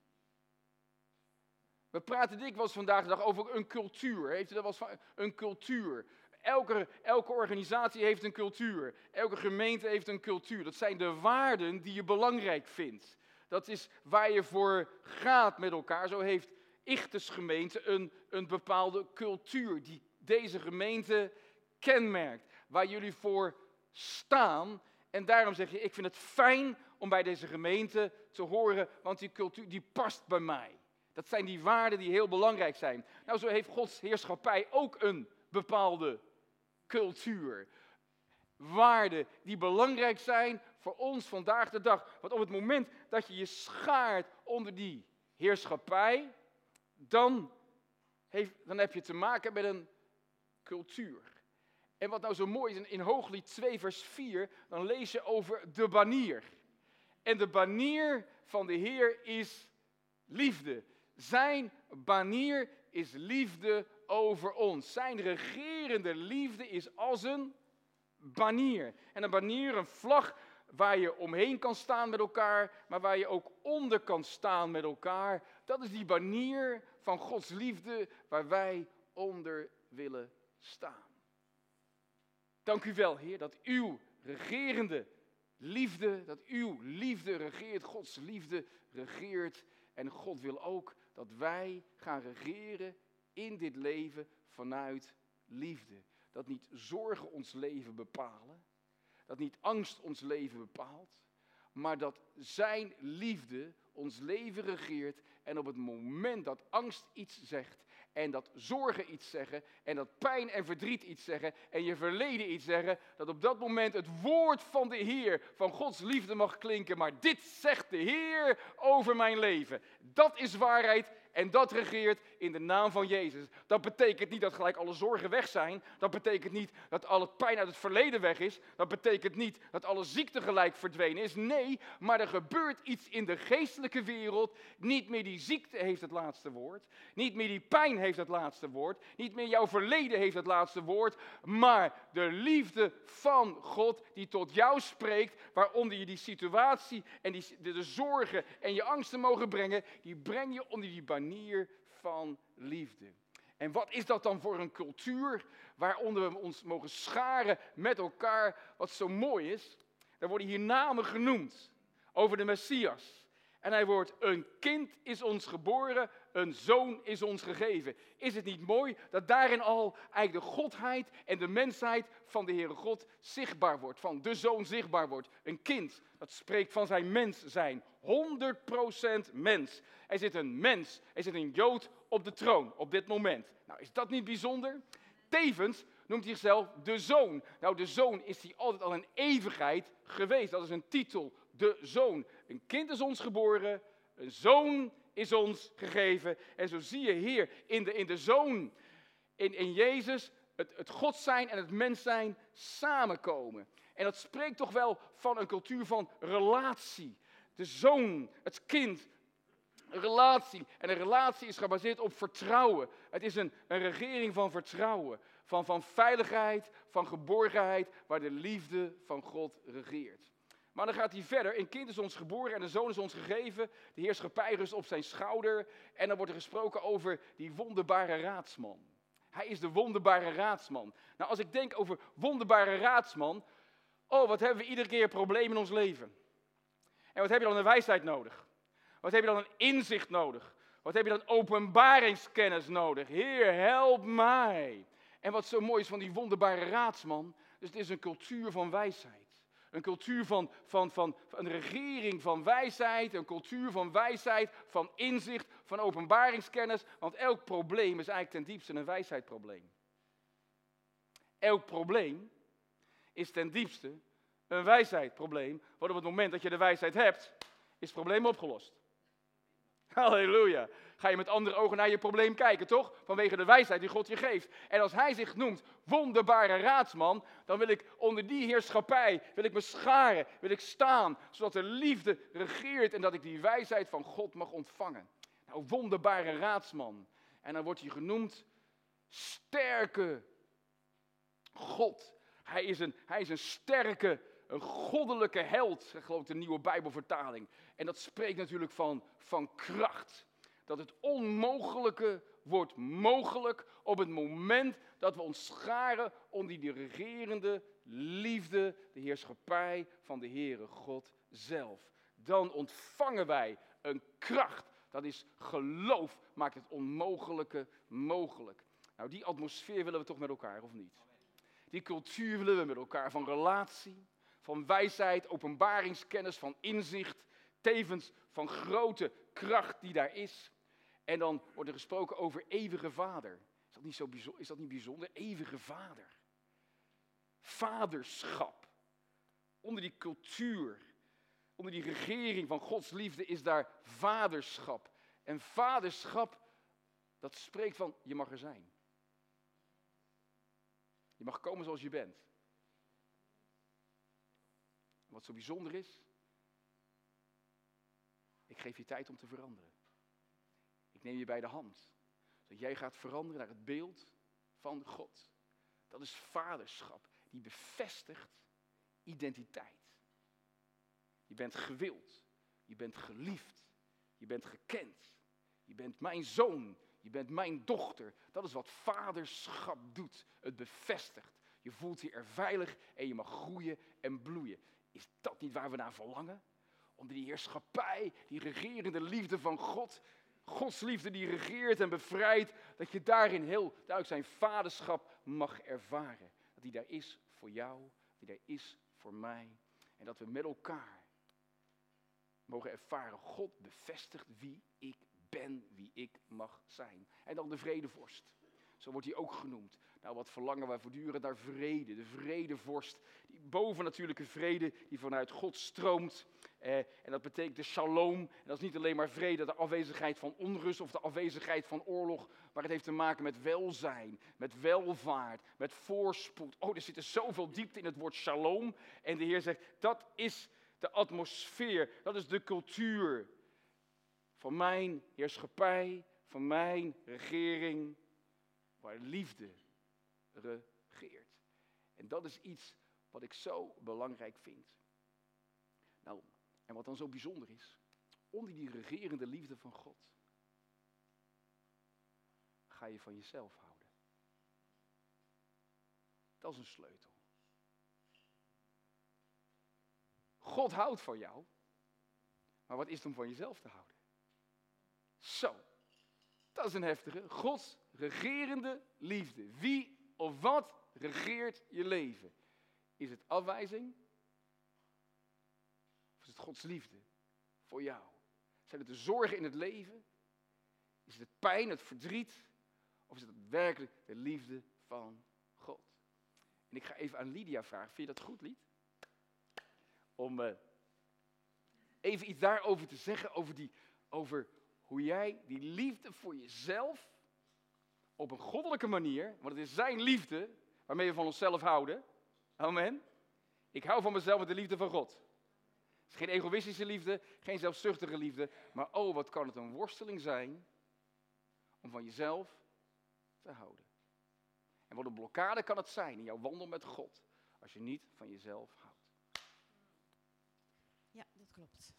We praten dikwijls vandaag de dag over een cultuur. Heeft u dat wel eens van? Een cultuur. Elke organisatie heeft een cultuur. Elke gemeente heeft een cultuur. Dat zijn de waarden die je belangrijk vindt. Dat is waar je voor gaat met elkaar. Zo heeft Ichthus gemeente een bepaalde cultuur die deze gemeente kenmerkt. Waar jullie voor staan. En daarom zeg je, ik vind het fijn om bij deze gemeente te horen, want die cultuur die past bij mij. Dat zijn die waarden die heel belangrijk zijn. Nou, zo heeft Gods heerschappij ook een bepaalde cultuur. Waarden die belangrijk zijn voor ons vandaag de dag. Want op het moment dat je je schaart onder die heerschappij, dan heb je te maken met een cultuur. En wat nou zo mooi is, in Hooglied 2 vers 4, dan lees je over de banier. En de banier van de Heer is liefde. Zijn banier is liefde over ons. Zijn regerende liefde is als een banier. En een banier, een vlag waar je omheen kan staan met elkaar, maar waar je ook onder kan staan met elkaar. Dat is die banier van Gods liefde waar wij onder willen staan. Dank u wel, Heer, dat uw regerende liefde, dat uw liefde regeert, Gods liefde regeert. En God wil ook dat wij gaan regeren in dit leven vanuit liefde. Dat niet zorgen ons leven bepalen, dat niet angst ons leven bepaalt, maar dat zijn liefde ons leven regeert. En op het moment dat angst iets zegt, en dat zorgen iets zeggen, en dat pijn en verdriet iets zeggen, en je verleden iets zeggen, dat op dat moment het woord van de Heer, van Gods liefde mag klinken. Maar dit zegt de Heer over mijn leven. Dat is waarheid en dat regeert in de naam van Jezus. Dat betekent niet dat gelijk alle zorgen weg zijn. Dat betekent niet dat alle pijn uit het verleden weg is. Dat betekent niet dat alle ziekte gelijk verdwenen is. Nee, maar er gebeurt iets in de geestelijke wereld. Niet meer die ziekte heeft het laatste woord. Niet meer die pijn heeft het laatste woord. Niet meer jouw verleden heeft het laatste woord. Maar de liefde van God die tot jou spreekt, waaronder je die situatie en de zorgen en je angsten mogen brengen, die breng je onder die banier van liefde. En wat is dat dan voor een cultuur waaronder we ons mogen scharen met elkaar? Wat zo mooi is, er worden hier namen genoemd over de Messias. En hij wordt, een kind is ons geboren, een zoon is ons gegeven. Is het niet mooi dat daarin al eigenlijk de godheid en de mensheid van de Heere God zichtbaar wordt. Van de zoon zichtbaar wordt. Een kind, dat spreekt van zijn mens zijn. 100% mens. Er zit een mens, er zit een Jood op de troon op dit moment. Nou, is dat niet bijzonder? Tevens noemt hij zichzelf de zoon. Nou, de zoon is hij altijd al in eeuwigheid geweest. Dat is een titel, de zoon. Een kind is ons geboren, een zoon is ons gegeven. En zo zie je hier in de zoon, in Jezus, het God zijn en het mens zijn samenkomen. En dat spreekt toch wel van een cultuur van relatie. De zoon, het kind, een relatie. En een relatie is gebaseerd op vertrouwen. Het is een regering van vertrouwen. Van veiligheid, van geborgenheid, waar de liefde van God regeert. Maar dan gaat hij verder. Een kind is ons geboren en een zoon is ons gegeven. De heerschappij rust op zijn schouder. En dan wordt er gesproken over die wonderbare raadsman. Hij is de wonderbare raadsman. Nou, als ik denk over wonderbare raadsman. Oh, wat hebben we iedere keer problemen in ons leven. En wat heb je dan een wijsheid nodig? Wat heb je dan een inzicht nodig? Wat heb je dan openbaringskennis nodig? Heer, help mij. En wat zo mooi is van die wonderbare raadsman. Dus het is een cultuur van wijsheid. Een cultuur van een regering van wijsheid. Een cultuur van wijsheid, van inzicht, van openbaringskennis. Want elk probleem is eigenlijk ten diepste een wijsheidsprobleem. Elk probleem is ten diepste een wijsheidsprobleem. Want op het moment dat je de wijsheid hebt, is het probleem opgelost. Halleluja. Ga je met andere ogen naar je probleem kijken, toch? Vanwege de wijsheid die God je geeft. En als hij zich noemt wonderbare raadsman, dan wil ik onder die heerschappij, wil ik me scharen, wil ik staan, zodat de liefde regeert en dat ik die wijsheid van God mag ontvangen. Nou, wonderbare raadsman. En dan wordt hij genoemd sterke God. Hij is een sterke, een goddelijke held, geloof ik de nieuwe Bijbelvertaling. En dat spreekt natuurlijk van kracht. Dat het onmogelijke wordt mogelijk op het moment dat we ons scharen onder die regerende liefde, de heerschappij van de Heere God zelf. Dan ontvangen wij een kracht. Dat is geloof, maakt het onmogelijke mogelijk. Nou, die atmosfeer willen we toch met elkaar, of niet? Die cultuur willen we met elkaar, van relatie, van wijsheid, openbaringskennis, van inzicht, tevens van grote kracht die daar is. En dan wordt er gesproken over eeuwige vader. Is dat niet bijzonder? Eeuwige vader. Vaderschap. Onder die cultuur, onder die regering van Gods liefde is daar vaderschap. En vaderschap, dat spreekt van, je mag er zijn. Je mag komen zoals je bent. Wat zo bijzonder is, ik geef je tijd om te veranderen. Ik neem je bij de hand, zodat jij gaat veranderen naar het beeld van God. Dat is vaderschap, die bevestigt identiteit. Je bent gewild, je bent geliefd, je bent gekend. Je bent mijn zoon, je bent mijn dochter. Dat is wat vaderschap doet. Het bevestigt. Je voelt je er veilig en je mag groeien en bloeien. Is dat niet waar we naar verlangen? Onder die heerschappij, die regerende liefde van God. Gods liefde die regeert en bevrijdt. Dat je daarin heel duidelijk zijn vaderschap mag ervaren. Dat die daar is voor jou, dat die daar is voor mij. En dat we met elkaar mogen ervaren. God bevestigt wie ik ben, wie ik mag zijn. En dan de vredevorst. Zo wordt hij ook genoemd. Nou, wat verlangen wij voortdurend naar vrede. De vredevorst. Die bovennatuurlijke vrede die vanuit God stroomt. En dat betekent de shalom. En dat is niet alleen maar vrede, de afwezigheid van onrust of de afwezigheid van oorlog. Maar het heeft te maken met welzijn, met welvaart, met voorspoed. Oh, er zit er zoveel diepte in het woord shalom. En de Heer zegt, dat is de atmosfeer. Dat is de cultuur van mijn heerschappij, van mijn regering. Waar liefde regeert. En dat is iets wat ik zo belangrijk vind. Nou, en wat dan zo bijzonder is. Onder die regerende liefde van God. Ga je van jezelf houden. Dat is een sleutel. God houdt van jou. Maar wat is het om van jezelf te houden? Zo. Dat is een heftige. Gods regerende liefde. Wie of wat regeert je leven? Is het afwijzing? Of is het Gods liefde voor jou? Zijn het de zorgen in het leven? Is het pijn, het verdriet? Of is het werkelijk de liefde van God? En ik ga even aan Lydia vragen. Vind je dat goed, Lied? Om even iets daarover te zeggen. Over hoe jij die liefde voor jezelf op een goddelijke manier. Want het is zijn liefde waarmee we van onszelf houden. Amen. Ik hou van mezelf met de liefde van God. Het is geen egoïstische liefde, geen zelfzuchtige liefde. Maar oh, wat kan het een worsteling zijn om van jezelf te houden. En wat een blokkade kan het zijn in jouw wandel met God. Als je niet van jezelf houdt. Ja, dat klopt.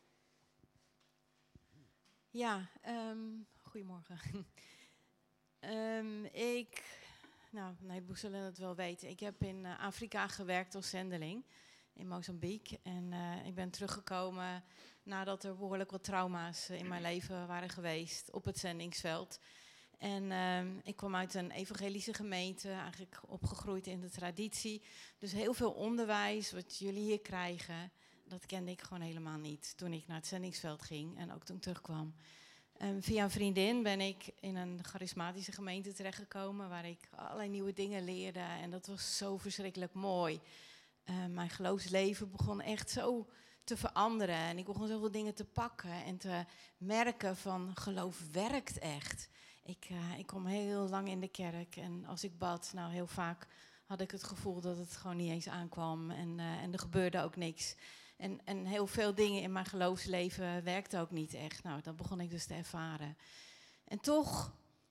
Ja, goedemorgen. Een heleboel zullen het wel weten. Ik heb in Afrika gewerkt als zendeling in Mozambique. En ik ben teruggekomen nadat er behoorlijk wat trauma's in mijn leven waren geweest op het zendingsveld. En ik kwam uit een evangelische gemeente, eigenlijk opgegroeid in de traditie. Dus heel veel onderwijs, wat jullie hier krijgen, dat kende ik gewoon helemaal niet toen ik naar het zendingsveld ging en ook toen ik terugkwam. Via een vriendin ben ik in een charismatische gemeente terechtgekomen waar ik allerlei nieuwe dingen leerde en dat was zo verschrikkelijk mooi. Mijn geloofsleven begon echt zo te veranderen en ik begon zoveel dingen te pakken en te merken van geloof werkt echt. Ik kwam heel lang in de kerk en als ik bad, nou heel vaak had ik het gevoel dat het gewoon niet eens aankwam en er gebeurde ook niks. En heel veel dingen in mijn geloofsleven werkten ook niet echt. Nou, dat begon ik dus te ervaren. En toch,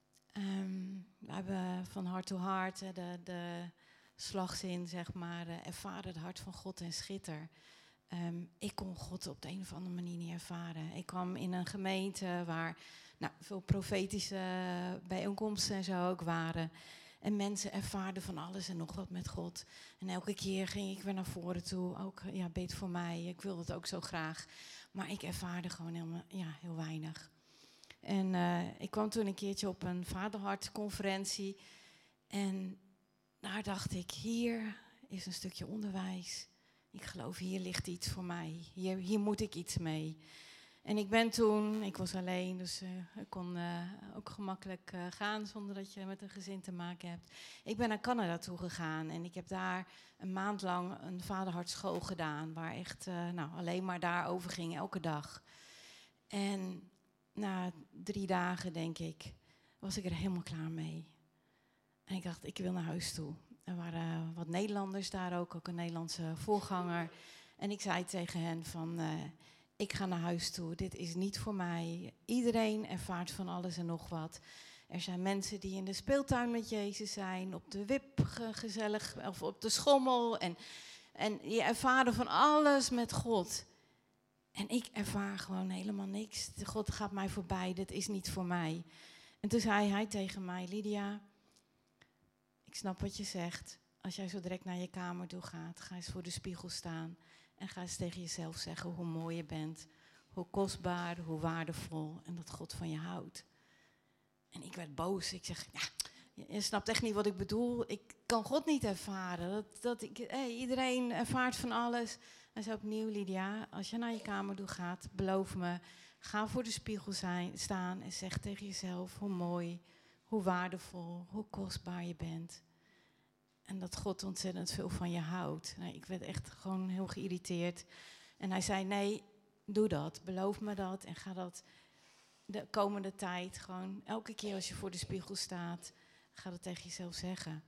we hebben van hart tot hart de slagzin, zeg maar, ervaren het hart van God en schitter. Ik kon God op de een of andere manier niet ervaren. Ik kwam in een gemeente waar veel profetische bijeenkomsten en zo ook waren. En mensen ervaarden van alles en nog wat met God. En elke keer ging ik weer naar voren toe. Ook, bid voor mij. Ik wilde het ook zo graag. Maar ik ervaarde gewoon helemaal, heel weinig. En ik kwam toen een keertje op een vaderhartconferentie. En daar dacht ik, hier is een stukje onderwijs. Ik geloof, hier ligt iets voor mij. Hier moet ik iets mee. En ik was alleen, dus ik kon ook gemakkelijk gaan zonder dat je met een gezin te maken hebt. Ik ben naar Canada toe gegaan en ik heb daar een maand lang een vaderhartschool gedaan. Waar echt alleen maar daarover ging, elke dag. En na 3 dagen, denk ik, was ik er helemaal klaar mee. En ik dacht, ik wil naar huis toe. Er waren wat Nederlanders daar ook een Nederlandse voorganger. En ik zei tegen hen van... ik ga naar huis toe, dit is niet voor mij. Iedereen ervaart van alles en nog wat. Er zijn mensen die in de speeltuin met Jezus zijn, op de wip gezellig, of op de schommel. En je ervaren van alles met God. En ik ervaar gewoon helemaal niks. God gaat mij voorbij, dit is niet voor mij. En toen zei hij tegen mij, Lydia, ik snap wat je zegt. Als jij zo direct naar je kamer toe gaat, ga eens voor de spiegel staan. En ga eens tegen jezelf zeggen hoe mooi je bent, hoe kostbaar, hoe waardevol en dat God van je houdt. En ik werd boos. Ik zeg, je snapt echt niet wat ik bedoel. Ik kan God niet ervaren. Iedereen ervaart van alles. Hij zei opnieuw, Lydia, als je naar je kamer toe gaat, beloof me, ga voor de spiegel staan en zeg tegen jezelf hoe mooi, hoe waardevol, hoe kostbaar je bent. En dat God ontzettend veel van je houdt. Ik werd echt gewoon heel geïrriteerd. En hij zei, nee, doe dat. Beloof me dat. En ga dat de komende tijd gewoon... elke keer als je voor de spiegel staat, ga dat tegen jezelf zeggen.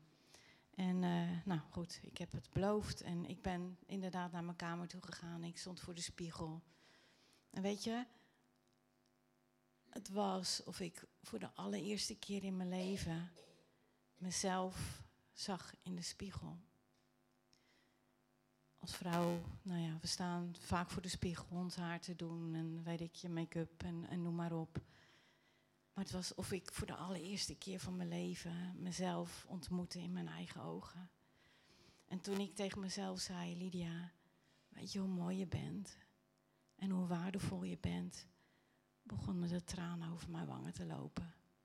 En goed, ik heb het beloofd. En ik ben inderdaad naar mijn kamer toe gegaan. Ik stond voor de spiegel. En weet je, het was of ik voor de allereerste keer in mijn leven mezelf zag in de spiegel. Als vrouw, we staan vaak voor de spiegel ons haar te doen en weet ik je make-up en noem maar op. Maar het was of ik voor de allereerste keer van mijn leven mezelf ontmoette in mijn eigen ogen. En toen ik tegen mezelf zei, Lydia, weet je hoe mooi je bent en hoe waardevol je bent, begonnen de tranen over mijn wangen te lopen.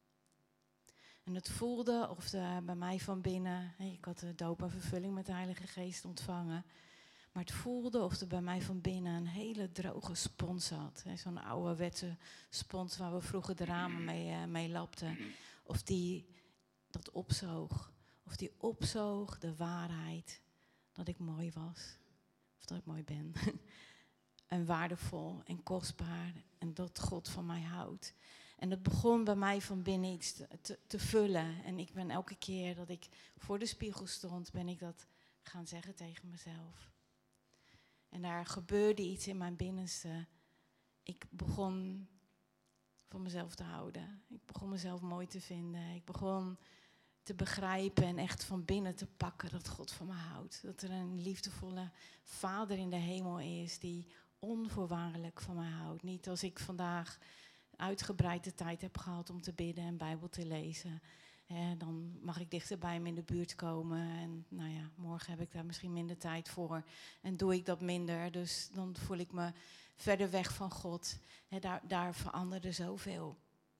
En het voelde of bij mij van binnen, ik had de doop en vervulling met de Heilige Geest ontvangen. Maar het voelde of er bij mij van binnen een hele droge spons zat. Zo'n ouderwetse spons waar we vroeger de ramen mee lapten. Of die dat opzoog. Of die opzoog de waarheid dat ik mooi was. Of dat ik mooi ben. En waardevol en kostbaar. En dat God van mij houdt. En het begon bij mij van binnen iets te vullen. En ik ben elke keer dat ik voor de spiegel stond, ben ik dat gaan zeggen tegen mezelf. En daar gebeurde iets in mijn binnenste. Ik begon van mezelf te houden. Ik begon mezelf mooi te vinden. Ik begon te begrijpen en echt van binnen te pakken dat God van me houdt. Dat er een liefdevolle Vader in de hemel is die onvoorwaardelijk van mij houdt. Niet als ik vandaag uitgebreide tijd heb gehad om te bidden en Bijbel te lezen. Dan mag ik dichter bij hem in de buurt komen. En nou ja, morgen heb ik daar misschien minder tijd voor. En doe ik dat minder. Dus dan voel ik me verder weg van God. Daar veranderde zoveel.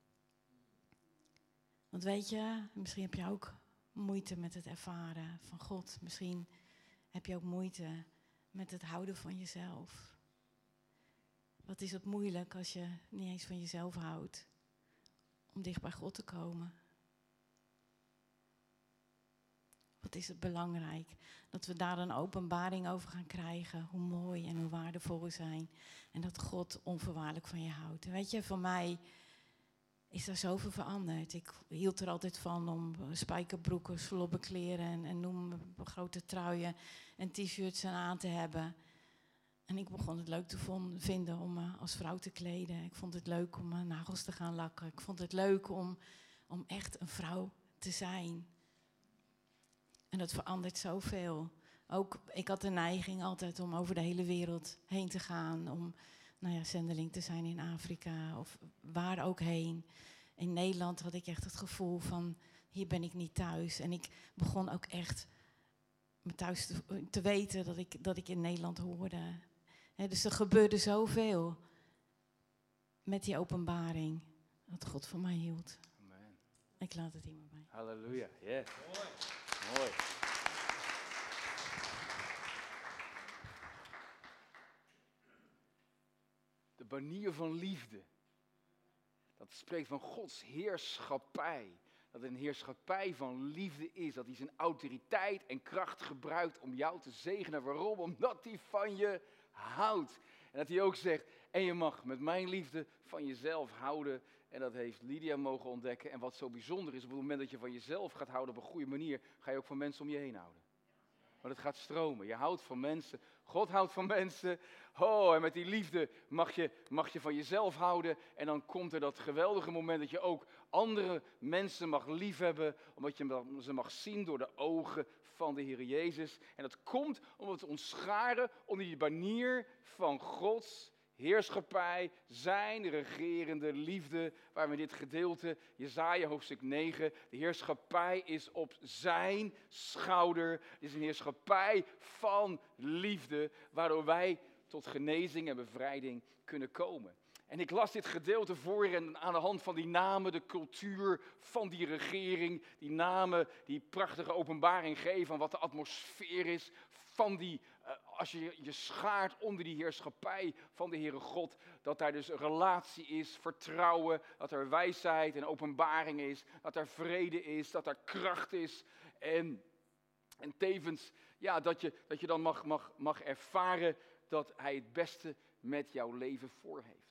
Want weet je, misschien heb je ook moeite met het ervaren van God. Misschien heb je ook moeite met het houden van jezelf. Wat is het moeilijk als je niet eens van jezelf houdt. Om dicht bij God te komen. Wat is het belangrijk dat we daar een openbaring over gaan krijgen. Hoe mooi en hoe waardevol we zijn. En dat God onvoorwaardelijk van je houdt. En weet je, voor mij is daar zoveel veranderd. Ik hield er altijd van om spijkerbroeken, slobbenkleren en noem grote truien en t-shirts aan te hebben. En ik begon het leuk te vinden om me als vrouw te kleden. Ik vond het leuk om mijn nagels te gaan lakken. Ik vond het leuk om echt een vrouw te zijn. En dat verandert zoveel. Ook, ik had de neiging altijd om over de hele wereld heen te gaan. Om zendeling te zijn in Afrika of waar ook heen. In Nederland had ik echt het gevoel van, hier ben ik niet thuis. En ik begon ook echt me thuis te weten dat ik in Nederland hoorde. Dus er gebeurde zoveel met die openbaring dat God van mij hield. Amen. Ik laat het hier maar bij. Halleluja, yes. Mooi. De banier van liefde. Dat spreekt van Gods heerschappij. Dat het een heerschappij van liefde is. Dat hij zijn autoriteit en kracht gebruikt om jou te zegenen. Waarom? Omdat hij van je houdt. En dat hij ook zegt, en je mag met mijn liefde van jezelf houden. En dat heeft Lydia mogen ontdekken. En wat zo bijzonder is, op het moment dat je van jezelf gaat houden op een goede manier, ga je ook van mensen om je heen houden. Want het gaat stromen. Je houdt van mensen. God houdt van mensen. Oh, en met die liefde mag je van jezelf houden. En dan komt er dat geweldige moment dat je ook andere mensen mag liefhebben. Omdat je ze mag zien door de ogen van de Heer Jezus. En dat komt omdat we ons scharen onder die banier van Gods heerschappij, zijn regerende liefde, waar we in dit gedeelte, Jesaja hoofdstuk 9, de heerschappij is op zijn schouder. Het is een heerschappij van liefde, waardoor wij tot genezing en bevrijding kunnen komen. En ik las dit gedeelte voor en aan de hand van die namen, de cultuur van die regering, die namen die prachtige openbaring geven van wat de atmosfeer is van die, als je je schaart onder die heerschappij van de Heere God, dat daar dus een relatie is, vertrouwen, dat er wijsheid en openbaring is, dat er vrede is, dat er kracht is en tevens ja, dat je dan mag ervaren dat Hij het beste met jouw leven voor heeft.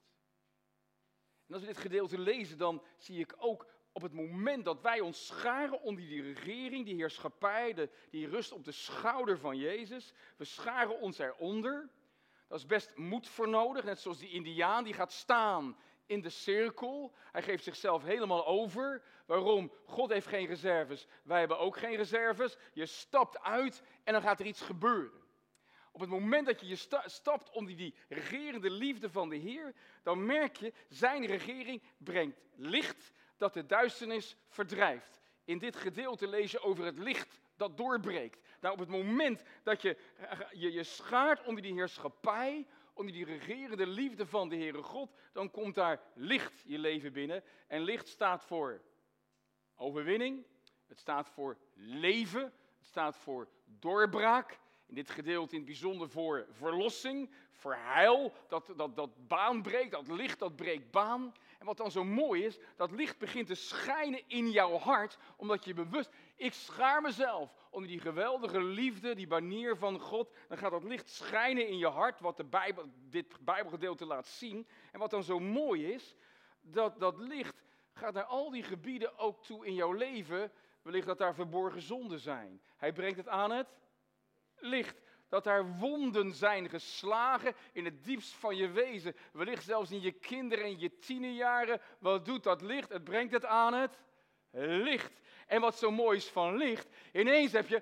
En als we dit gedeelte lezen, dan zie ik ook op het moment dat wij ons scharen onder die regering, die heerschappij, die rust op de schouder van Jezus. We scharen ons eronder. Dat is best moed voor nodig, net zoals die Indiaan die gaat staan in de cirkel. Hij geeft zichzelf helemaal over. Waarom? God heeft geen reserves, wij hebben ook geen reserves. Je stapt uit en dan gaat er iets gebeuren. Op het moment dat je stapt onder die regerende liefde van de Heer, dan merk je, zijn regering brengt licht dat de duisternis verdrijft. In dit gedeelte lees je over het licht dat doorbreekt. Nou, op het moment dat je schaart onder die heerschappij, onder die regerende liefde van de Heere God, dan komt daar licht je leven binnen. En licht staat voor overwinning. Het staat voor leven. Het staat voor doorbraak. In dit gedeelte in het bijzonder voor verlossing, voor heil. Dat baan breekt, dat licht dat breekt baan. En wat dan zo mooi is, dat licht begint te schijnen in jouw hart. Omdat je bewust, ik schaar mezelf onder die geweldige liefde, die banier van God. Dan gaat dat licht schijnen in je hart, wat dit Bijbelgedeelte laat zien. En wat dan zo mooi is, dat licht gaat naar al die gebieden ook toe in jouw leven. Wellicht dat daar verborgen zonden zijn. Hij brengt het aan het licht. Dat daar wonden zijn geslagen in het diepst van je wezen. Wellicht zelfs in je kinderen en je tienerjaren. Wat doet dat licht? Het brengt het aan het licht. En wat zo mooi is van licht, ineens heb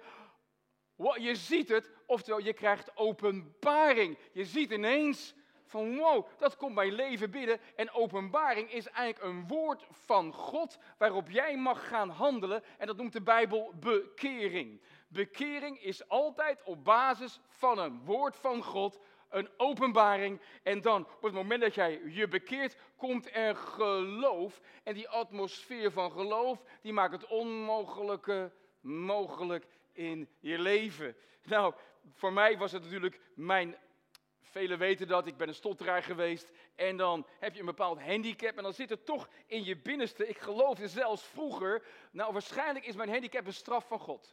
je ziet het, oftewel je krijgt openbaring. Je ziet ineens van wow, dat komt mijn leven binnen. En openbaring is eigenlijk een woord van God waarop jij mag gaan handelen. En dat noemt de Bijbel bekering. Bekering is altijd op basis van een woord van God, een openbaring. En dan, op het moment dat jij je bekeert, komt er geloof. En die atmosfeer van geloof, die maakt het onmogelijke mogelijk in je leven. Nou, voor mij was het natuurlijk velen weten dat, ik ben een stotteraar geweest. En dan heb je een bepaald handicap en dan zit het toch in je binnenste. Ik geloofde zelfs vroeger, nou waarschijnlijk is mijn handicap een straf van God.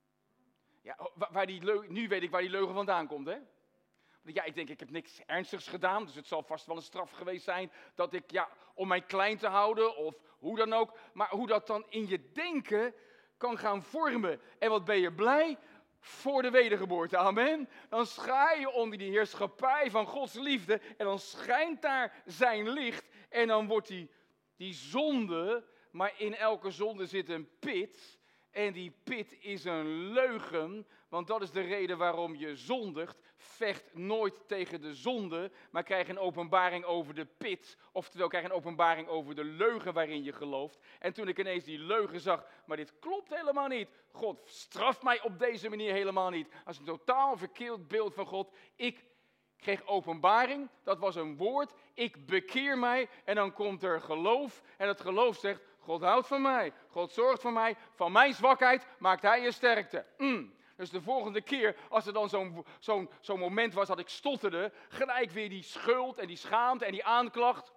Ja, nu weet ik waar die leugen vandaan komt, hè. Ja, ik denk, ik heb niks ernstigs gedaan, dus het zal vast wel een straf geweest zijn dat ik, om mij klein te houden of hoe dan ook. Maar hoe dat dan in je denken kan gaan vormen. En wat ben je blij? Voor de wedergeboorte, amen. Dan schaar je onder die heerschappij van Gods liefde en dan schijnt daar zijn licht en dan wordt die zonde, maar in elke zonde zit een pit. En die pit is een leugen, want dat is de reden waarom je zondigt. Vecht nooit tegen de zonde, maar krijg een openbaring over de pit. Oftewel, krijg een openbaring over de leugen waarin je gelooft. En toen ik ineens die leugen zag, maar dit klopt helemaal niet. God straft mij op deze manier helemaal niet. Dat is een totaal verkeerd beeld van God. Ik kreeg openbaring, dat was een woord. Ik bekeer mij en dan komt er geloof. En het geloof zegt, God houdt van mij. God zorgt voor mij. Van mijn zwakheid maakt hij je sterkte. Dus de volgende keer, als er dan zo'n moment was dat ik stotterde, gelijk weer die schuld en die schaamte en die aanklacht,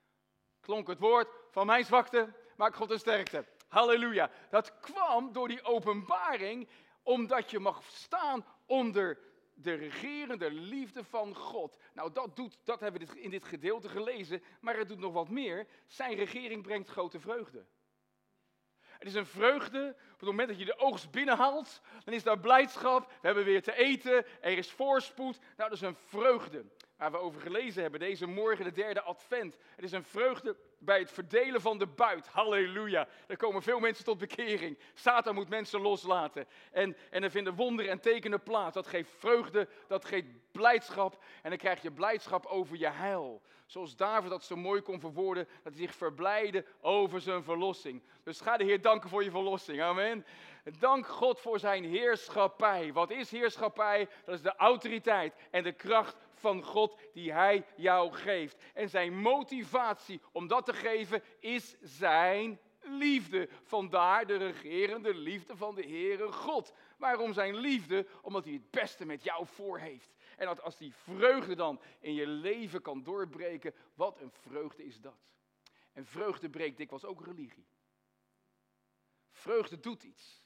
klonk het woord, van mijn zwakte maakt God een sterkte. Halleluja. Dat kwam door die openbaring, omdat je mag staan onder de regerende liefde van God. Nou, dat hebben we in dit gedeelte gelezen, maar het doet nog wat meer. Zijn regering brengt grote vreugde. Het is een vreugde, op het moment dat je de oogst binnenhaalt, dan is daar blijdschap, we hebben weer te eten, er is voorspoed. Nou, dat is een vreugde waar we over gelezen hebben, deze morgen de derde advent. Het is een vreugde bij het verdelen van de buit. Halleluja. Er komen veel mensen tot bekering. Satan moet mensen loslaten. En er vinden wonderen en tekenen plaats. Dat geeft vreugde, dat geeft blijdschap. En dan krijg je blijdschap over je heil. Zoals David dat zo mooi kon verwoorden, dat hij zich verblijde over zijn verlossing. Dus ga de Heer danken voor je verlossing. Amen. Dank God voor zijn heerschappij. Wat is heerschappij? Dat is de autoriteit en de kracht van God die hij jou geeft. En zijn motivatie om dat te geven is zijn liefde. Vandaar de regerende liefde van de Heere God. Waarom zijn liefde? Omdat hij het beste met jou voor heeft. En dat als die vreugde dan in je leven kan doorbreken, wat een vreugde is dat. En vreugde breekt dikwijls ook religie. Vreugde doet iets.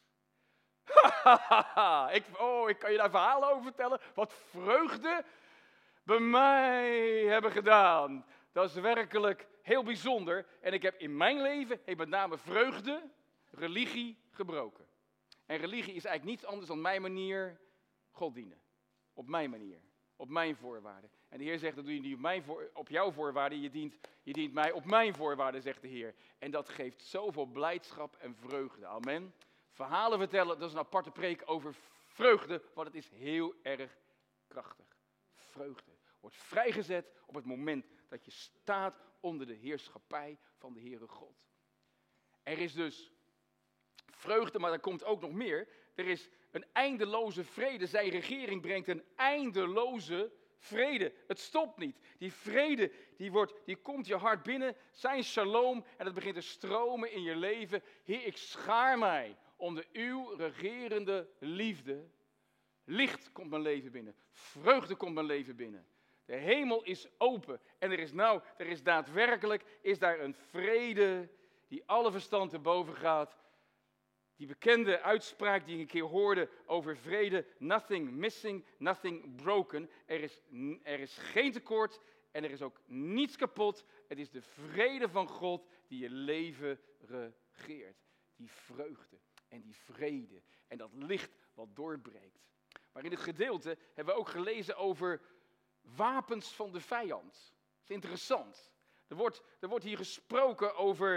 Ik kan je daar verhalen over vertellen. Wat vreugde bij mij hebben gedaan. Dat is werkelijk heel bijzonder. En ik heb in mijn leven, met name vreugde, religie gebroken. En religie is eigenlijk niets anders dan mijn manier God dienen. Op mijn manier. Op mijn voorwaarden. En de Heer zegt, dat doe je niet op jouw voorwaarden. Je dient mij op mijn voorwaarden, zegt de Heer. En dat geeft zoveel blijdschap en vreugde. Amen. Verhalen vertellen, dat is een aparte preek over vreugde. Want het is heel erg krachtig. Vreugde wordt vrijgezet op het moment dat je staat onder de heerschappij van de Heere God. Er is dus vreugde, maar er komt ook nog meer. Er is een eindeloze vrede. Zijn regering brengt een eindeloze vrede, het stopt niet. Die vrede, die komt je hart binnen, zijn shalom, en het begint te stromen in je leven. Heer, ik schaar mij onder uw regerende liefde. Licht komt mijn leven binnen, vreugde komt mijn leven binnen. De hemel is open en er is daadwerkelijk daar een vrede die alle verstand te boven gaat. Die bekende uitspraak die ik een keer hoorde over vrede, nothing missing, nothing broken. Er is geen tekort en er is ook niets kapot. Het is de vrede van God die je leven regeert. Die vreugde en die vrede en dat licht wat doorbreekt. Maar in het gedeelte hebben we ook gelezen over wapens van de vijand. Dat is interessant. Er wordt hier gesproken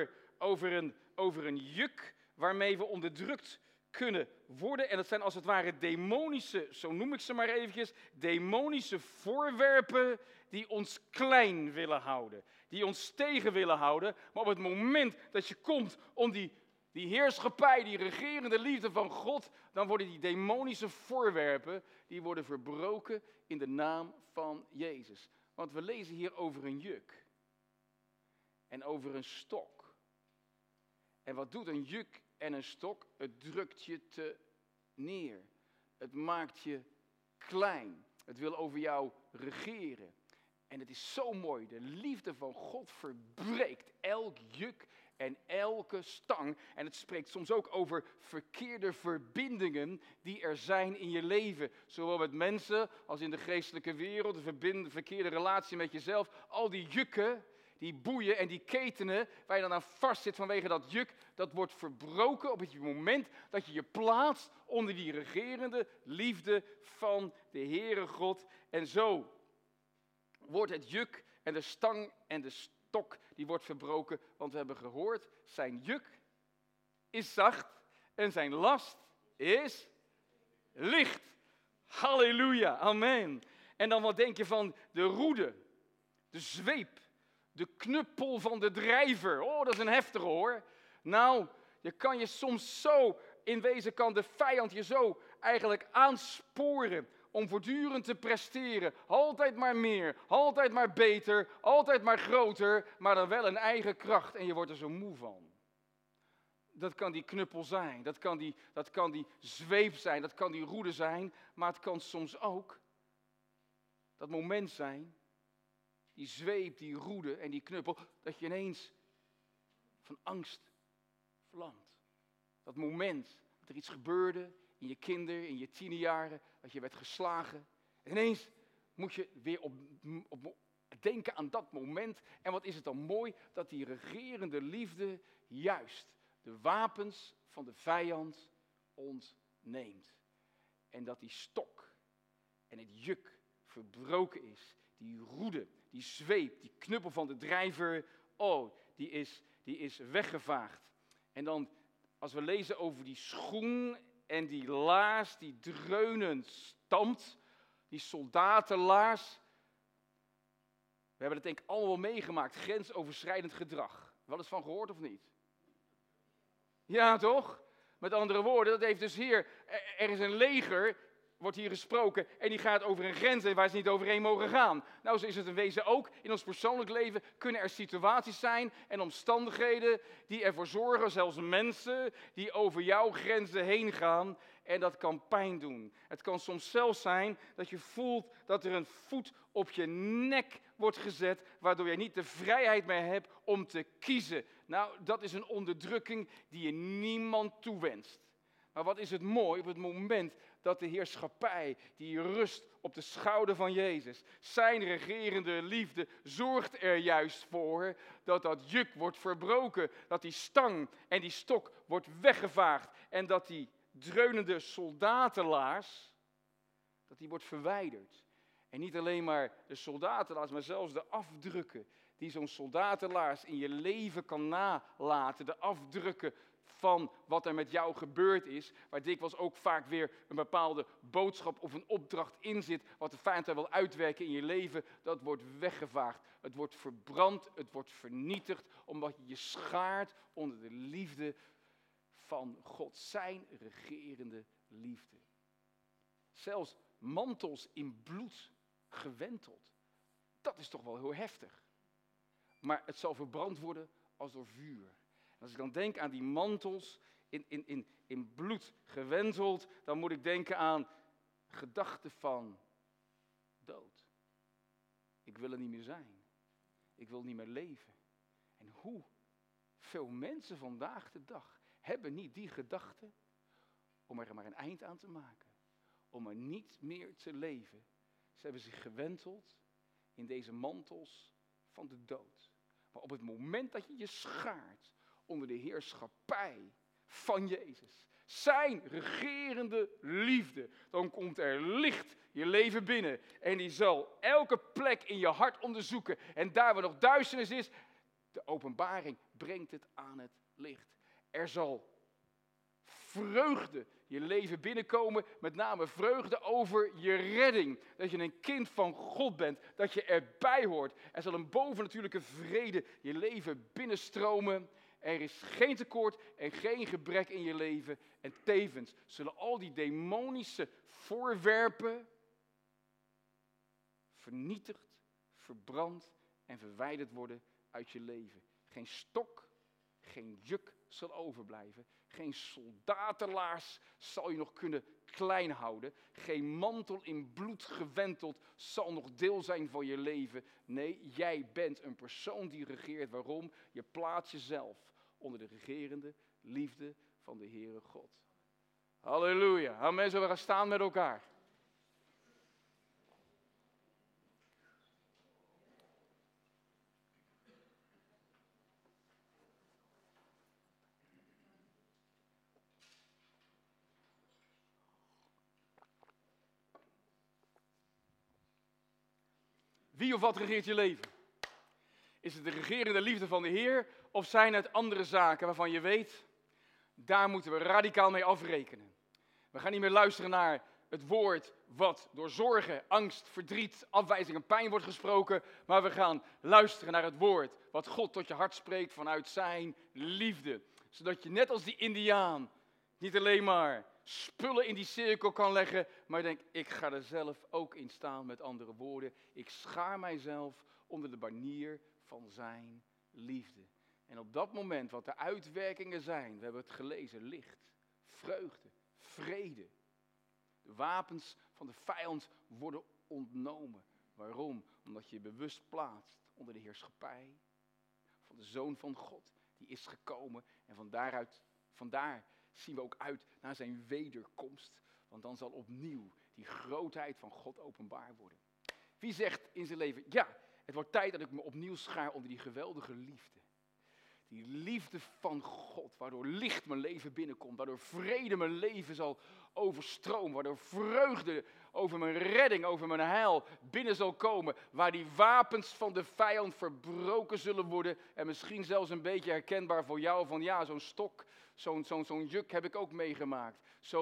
over een juk waarmee we onderdrukt kunnen worden. En dat zijn als het ware demonische, zo noem ik ze maar eventjes, demonische voorwerpen die ons klein willen houden. Die ons tegen willen houden. Maar op het moment dat je komt om die heerschappij, die regerende liefde van God, dan worden die demonische voorwerpen, die worden verbroken in de naam van Jezus. Want we lezen hier over een juk. En over een stok. En wat doet een juk en een stok? Het drukt je te neer. Het maakt je klein. Het wil over jou regeren. En het is zo mooi. De liefde van God verbreekt elk juk en elke stang. En het spreekt soms ook over verkeerde verbindingen die er zijn in je leven. Zowel met mensen als in de geestelijke wereld. De verkeerde relatie met jezelf. Al die jukken, die boeien en die ketenen waar je dan aan vast zit vanwege dat juk. Dat wordt verbroken op het moment dat je je plaatst onder die regerende liefde van de Heere God. En zo wordt het juk en de stang en de stok, die wordt verbroken. Want we hebben gehoord, zijn juk is zacht en zijn last is licht. Halleluja, amen. En dan wat denk je van de roede, de zweep, de knuppel van de drijver. Oh, dat is een heftige hoor. Nou, je kan je soms zo, in wezen kan de vijand je zo eigenlijk aansporen om voortdurend te presteren. Altijd maar meer, altijd maar beter, altijd maar groter, maar dan wel een eigen kracht en je wordt er zo moe van. Dat kan die knuppel zijn, dat kan die zweep zijn, dat kan die roede zijn, maar het kan soms ook dat moment zijn, die zweep, die roede en die knuppel, dat je ineens van angst vlamt. Dat moment dat er iets gebeurde in je in je tienerjaren, dat je werd geslagen. En ineens moet je weer op denken aan dat moment. En wat is het dan mooi dat die regerende liefde juist de wapens van de vijand ontneemt. En dat die stok en het juk verbroken is. Die roede, die zweep, die knuppel van de drijver, oh, die is weggevaagd. En dan, als we lezen over die schoen en die laars die dreunend stampt, die soldatenlaars. We hebben het denk ik allemaal meegemaakt, grensoverschrijdend gedrag. Wel eens van gehoord of niet? Ja, toch? Met andere woorden, dat heeft dus hier, er is een leger, wordt hier gesproken, en die gaat over een grens waar ze niet overheen mogen gaan. Nou, zo is het in wezen ook. In ons persoonlijk leven kunnen er situaties zijn en omstandigheden die ervoor zorgen, zelfs mensen, die over jouw grenzen heen gaan. En dat kan pijn doen. Het kan soms zelfs zijn dat je voelt dat er een voet op je nek wordt gezet, waardoor je niet de vrijheid meer hebt om te kiezen. Nou, dat is een onderdrukking die je niemand toewenst. Maar wat is het mooi op het moment dat de heerschappij, die rust op de schouder van Jezus, zijn regerende liefde, zorgt er juist voor dat dat juk wordt verbroken. Dat die stang en die stok wordt weggevaagd. En dat die dreunende soldatenlaars, dat die wordt verwijderd. En niet alleen maar de soldatenlaars, maar zelfs de afdrukken die zo'n soldatenlaars in je leven kan nalaten. De afdrukken van wat er met jou gebeurd is, waar dikwijls ook vaak weer een bepaalde boodschap of een opdracht in zit, wat de vijand wil uitwerken in je leven, dat wordt weggevaagd. Het wordt verbrand, het wordt vernietigd, omdat je je schaart onder de liefde van God, zijn regerende liefde. Zelfs mantels in bloed gewenteld. Dat is toch wel heel heftig. Maar het zal verbrand worden als door vuur. En als ik dan denk aan die mantels in bloed gewenteld, dan moet ik denken aan gedachten van dood. Ik wil er niet meer zijn. Ik wil niet meer leven. En hoeveel mensen vandaag de dag hebben niet die gedachte om er maar een eind aan te maken. Om er niet meer te leven. Ze hebben zich gewenteld in deze mantels van de dood. Maar op het moment dat je je schaart onder de heerschappij van Jezus, zijn regerende liefde, dan komt er licht je leven binnen. En die zal elke plek in je hart onderzoeken. En daar waar nog duisternis is, de openbaring brengt het aan het licht. Er zal vreugde je leven binnenkomen, met name vreugde over je redding. Dat je een kind van God bent, dat je erbij hoort. Er zal een bovennatuurlijke vrede je leven binnenstromen. Er is geen tekort en geen gebrek in je leven. En tevens zullen al die demonische voorwerpen vernietigd, verbrand en verwijderd worden uit je leven. Geen stok, geen juk zal overblijven. Geen soldatenlaars zal je nog kunnen klein houden. Geen mantel in bloed gewenteld zal nog deel zijn van je leven. Nee, jij bent een persoon die regeert. Waarom? Je plaatst jezelf onder de regerende liefde van de Heere God. Halleluja. Amen. Zullen we gaan staan met elkaar? Wie of wat regeert je leven? Is het de regerende liefde van de Heer of zijn het andere zaken waarvan je weet, daar moeten we radicaal mee afrekenen. We gaan niet meer luisteren naar het woord wat door zorgen, angst, verdriet, afwijzing en pijn wordt gesproken, maar we gaan luisteren naar het woord wat God tot je hart spreekt vanuit zijn liefde. Zodat je net als die Indiaan niet alleen maar spullen in die cirkel kan leggen, maar je denkt, ik ga er zelf ook in staan. Met andere woorden, ik schaar mijzelf onder de banier van zijn liefde. En op dat moment, wat de uitwerkingen zijn, we hebben het gelezen, licht, vreugde, vrede. De wapens van de vijand worden ontnomen. Waarom? Omdat je je bewust plaatst onder de heerschappij van de Zoon van God. Die is gekomen en vandaar zien we ook uit naar zijn wederkomst. Want dan zal opnieuw die grootheid van God openbaar worden. Wie zegt in zijn leven, ja, het wordt tijd dat ik me opnieuw schaar onder die geweldige liefde. Die liefde van God, waardoor licht mijn leven binnenkomt. Waardoor vrede mijn leven zal overstromen. Waardoor vreugde over mijn redding, over mijn heil binnen zal komen. Waar die wapens van de vijand verbroken zullen worden. En misschien zelfs een beetje herkenbaar voor jou van ja, zo'n stok, zo'n juk heb ik ook meegemaakt.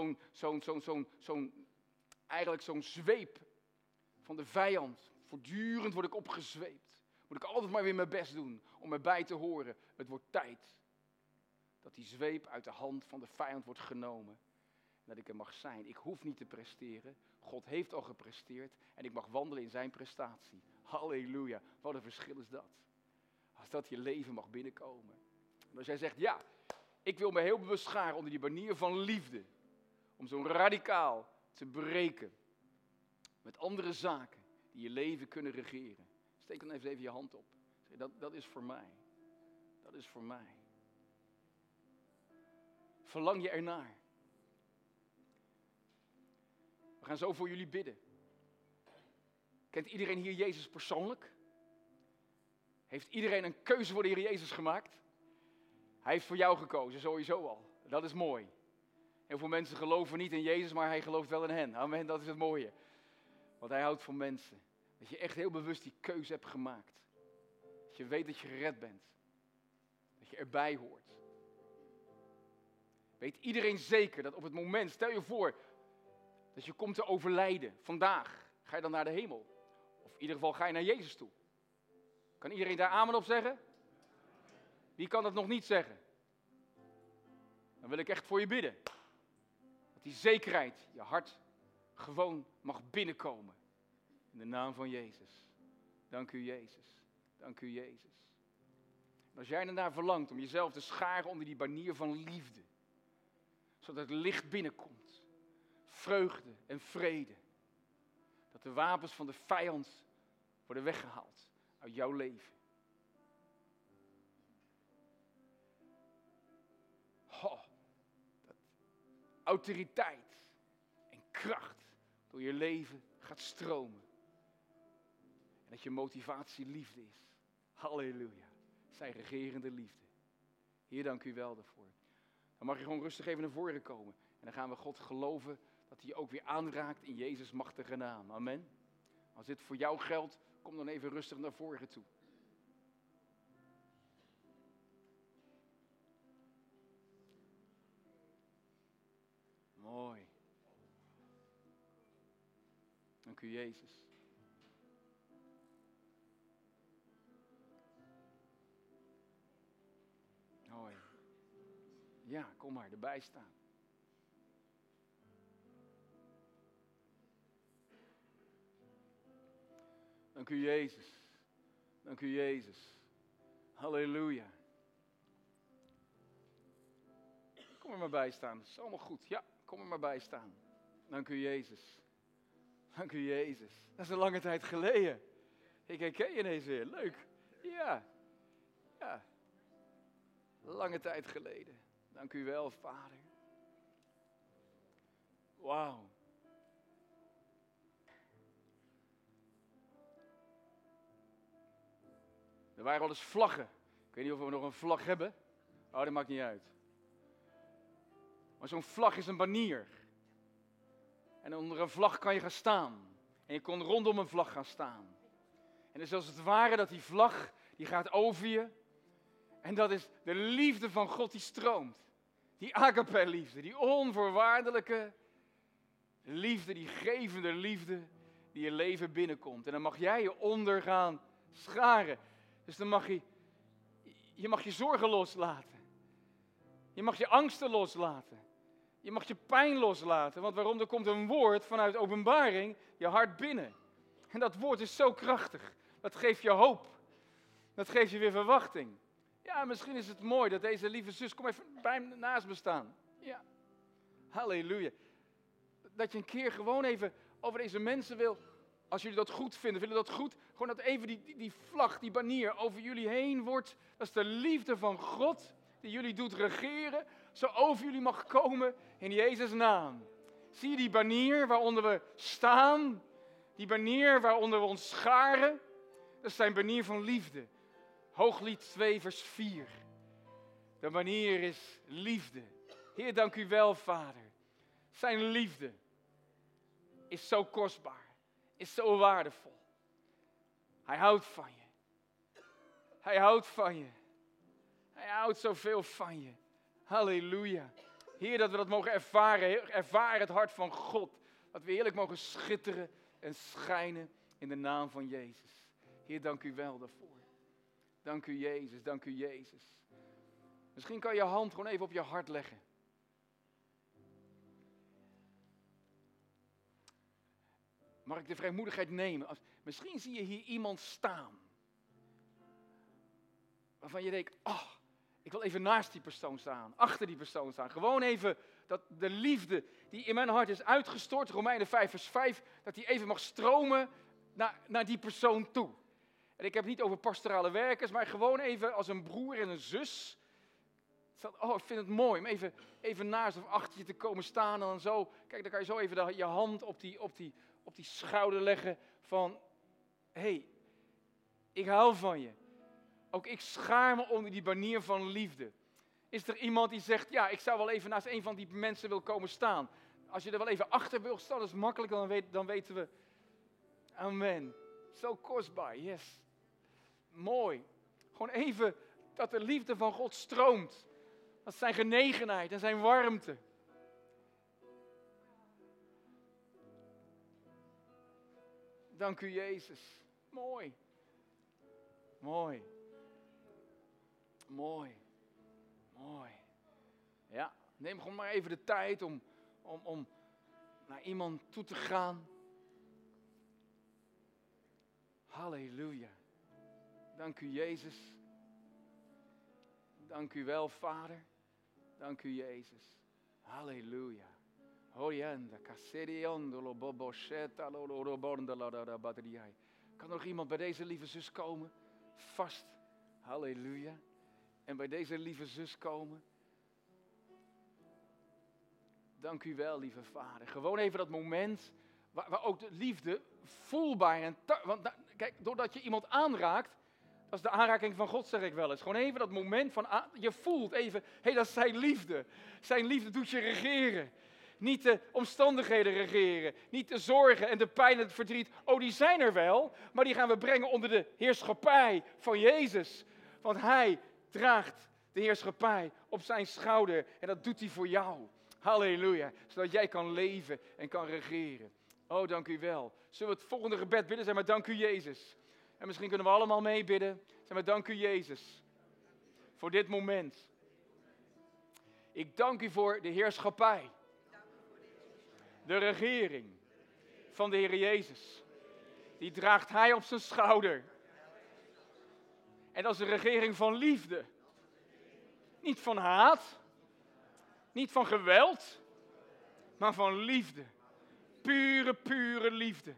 Eigenlijk zo'n zweep van de vijand. Voortdurend word ik opgezweept. Moet ik altijd maar weer mijn best doen om erbij te horen. Het wordt tijd dat die zweep uit de hand van de vijand wordt genomen. En dat ik er mag zijn. Ik hoef niet te presteren. God heeft al gepresteerd en ik mag wandelen in zijn prestatie. Halleluja. Wat een verschil is dat. Als dat je leven mag binnenkomen. En als jij zegt, ja, ik wil me heel bewust scharen onder die banier van liefde. Om zo radicaal te breken met andere zaken die je leven kunnen regeren. Steek dan even je hand op. Dat is voor mij. Dat is voor mij. Verlang je ernaar? We gaan zo voor jullie bidden. Kent iedereen hier Jezus persoonlijk? Heeft iedereen een keuze voor de Heer Jezus gemaakt? Hij heeft voor jou gekozen, sowieso al. Dat is mooi. Heel veel mensen geloven niet in Jezus, maar hij gelooft wel in hen. Amen, dat is het mooie. Want hij houdt van mensen. Dat je echt heel bewust die keuze hebt gemaakt. Dat je weet dat je gered bent. Dat je erbij hoort. Weet iedereen zeker dat op het moment, stel je voor, dat je komt te overlijden. Vandaag ga je dan naar de hemel. Of in ieder geval ga je naar Jezus toe. Kan iedereen daar amen op zeggen? Wie kan dat nog niet zeggen? Dan wil ik echt voor je bidden. Dat die zekerheid je hart gewoon mag binnenkomen. In de naam van Jezus. Dank u, Jezus. Dank u, Jezus. En als jij ernaar verlangt om jezelf te scharen onder die banier van liefde, zodat het licht binnenkomt, vreugde en vrede, dat de wapens van de vijand worden weggehaald uit jouw leven. Dat autoriteit en kracht door je leven gaat stromen. En dat je motivatie liefde is. Halleluja. Zijn regerende liefde. Heer, dank u wel daarvoor. Dan mag je gewoon rustig even naar voren komen. En dan gaan we God geloven dat hij je ook weer aanraakt in Jezus' machtige naam. Amen. Als dit voor jou geldt, kom dan even rustig naar voren toe. Mooi. Dank u, Jezus. Mooi. Ja, kom maar, erbij staan. Dank u, Jezus. Dank u, Jezus. Halleluja. Kom er maar bij staan. Dat is allemaal goed. Ja, kom er maar bij staan. Dank u, Jezus. Dank u, Jezus. Dat is een lange tijd geleden. Ik herken je ineens weer. Leuk. Ja. Ja. Lange tijd geleden. Dank u wel, Vader. Wauw. Er waren wel eens vlaggen. Ik weet niet of we nog een vlag hebben. Oh, dat maakt niet uit. Maar zo'n vlag is een banier. En onder een vlag kan je gaan staan. En je kon rondom een vlag gaan staan. En het is als het ware dat die vlag, die gaat over je. En dat is de liefde van God die stroomt. Die agape liefde, die onvoorwaardelijke liefde, die gevende liefde die je leven binnenkomt. En dan mag jij je onder gaan scharen. Dus dan mag je mag je zorgen loslaten. Je mag je angsten loslaten. Je mag je pijn loslaten. Want waarom? Er komt een woord vanuit Openbaring je hart binnen. En dat woord is zo krachtig. Dat geeft je hoop. Dat geeft je weer verwachting. Ja, misschien is het mooi dat deze lieve zus, kom even bij me naast me staan. Ja, halleluja. Dat je een keer gewoon even over deze mensen wil, als jullie dat goed vinden, vinden dat goed? Gewoon dat even die vlag, die banier over jullie heen wordt. Dat is de liefde van God die jullie doet regeren. Zo over jullie mag komen in Jezus' naam. Zie je die banier waaronder we staan? Die banier waaronder we ons scharen? Dat is zijn banier van liefde. Hooglied 2 vers 4. De banier is liefde. Heer, dank u wel, Vader. Zijn liefde is zo kostbaar. Is zo waardevol. Hij houdt van je. Hij houdt van je. Hij houdt zoveel van je. Halleluja. Heer, dat we dat mogen ervaren. Ervaren het hart van God. Dat we heerlijk mogen schitteren en schijnen in de naam van Jezus. Heer, dank u wel daarvoor. Dank u, Jezus. Dank u, Jezus. Misschien kan je hand gewoon even op je hart leggen. Mag ik de vrijmoedigheid nemen? Misschien zie je hier iemand staan. Waarvan je denkt, ik wil even naast die persoon staan. Achter die persoon staan. Gewoon even dat de liefde die in mijn hart is uitgestort. Romeinen 5 vers 5. Dat die even mag stromen naar die persoon toe. En ik heb het niet over pastorale werkers. Maar gewoon even als een broer en een zus. Ik vind het mooi om even naast of achter je te komen staan. En dan zo, kijk, dan kan je zo even je hand op die schouder leggen van, hey, ik hou van je. Ook ik schaar me onder die banier van liefde. Is er iemand die zegt, ja, ik zou wel even naast een van die mensen willen komen staan. Als je er wel even achter wil staan, dat is makkelijk, dan weten we. Amen. Zo kostbaar, yes. Mooi. Gewoon even dat de liefde van God stroomt. Dat is zijn genegenheid en zijn warmte. Dank u, Jezus. Mooi. Mooi. Mooi. Mooi. Ja, neem gewoon maar even de tijd om naar iemand toe te gaan. Halleluja. Dank u, Jezus. Dank u wel, Vader. Dank u, Jezus. Halleluja. Horienda, caseriondolo, bobosheta, lolorobondala, badriai. Kan er nog iemand bij deze lieve zus komen? Vast. Halleluja. En bij deze lieve zus komen. Dank u wel, lieve Vader. Gewoon even dat moment waar ook de liefde voelbaar en... Want kijk, doordat je iemand aanraakt, dat is de aanraking van God, zeg ik wel eens. Gewoon even dat moment van, je voelt even, hé, dat is zijn liefde. Zijn liefde doet je regeren. Niet de omstandigheden regeren. Niet de zorgen en de pijn en het verdriet. Oh, die zijn er wel, maar die gaan we brengen onder de heerschappij van Jezus. Want hij draagt de heerschappij op zijn schouder en dat doet hij voor jou. Halleluja. Zodat jij kan leven en kan regeren. Oh, dank u wel. Zullen we het volgende gebed bidden? Zeg maar, dank u Jezus. En misschien kunnen we allemaal meebidden. Zeg maar, dank u Jezus. Voor dit moment. Ik dank u voor de heerschappij. De regering van de Heer Jezus. Die draagt hij op zijn schouder. En dat is een regering van liefde. Niet van haat. Niet van geweld. Maar van liefde. Pure liefde.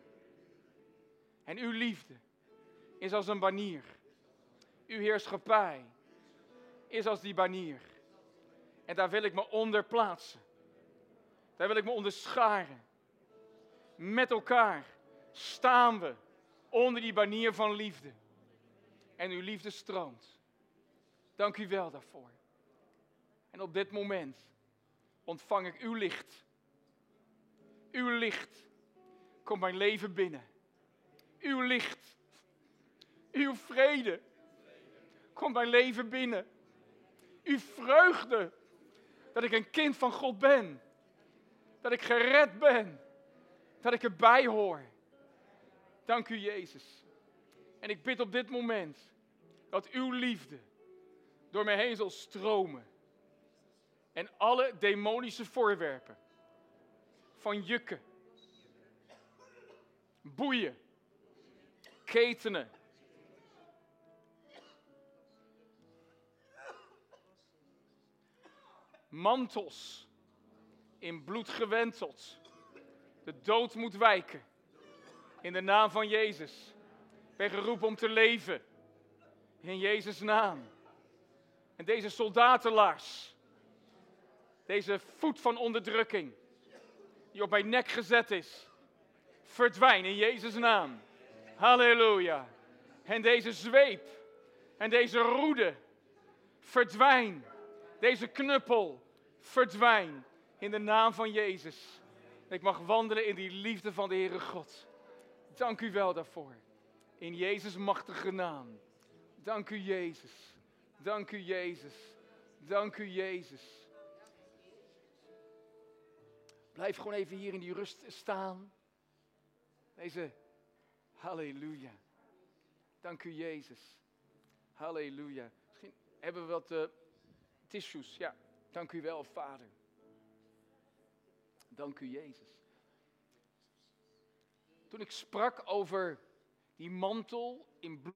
En uw liefde is als een banier. Uw heerschappij is als die banier. En daar wil ik me onder plaatsen. Daar wil ik me onder scharen. Met elkaar staan we onder die banier van liefde. En uw liefde stroomt. Dank u wel daarvoor. En op dit moment ontvang ik uw licht. Uw licht komt mijn leven binnen. Uw licht, uw vrede komt mijn leven binnen. Uw vreugde dat ik een kind van God ben. Dat ik gered ben. Dat ik erbij hoor. Dank u Jezus. En ik bid op dit moment dat uw liefde door mij heen zal stromen. En alle demonische voorwerpen van jukken, boeien, ketenen, mantels, in bloed gewenteld, de dood moet wijken. In de naam van Jezus. Ik ben geroepen om te leven. In Jezus' naam. En deze soldatenlaars, deze voet van onderdrukking, die op mijn nek gezet is, verdwijn in Jezus' naam. Halleluja. En deze zweep en deze roede, verdwijn. Deze knuppel, verdwijn in de naam van Jezus. Ik mag wandelen in die liefde van de Heere God. Dank u wel daarvoor. In Jezus' machtige naam. Dank u Jezus. Dank u Jezus. Dank u Jezus. Blijf gewoon even hier in die rust staan. Deze halleluja. Dank u Jezus. Halleluja. Misschien hebben we wat tissues. Ja, dank u wel Vader. Dank u Jezus. Toen ik sprak over die mantel in bloed.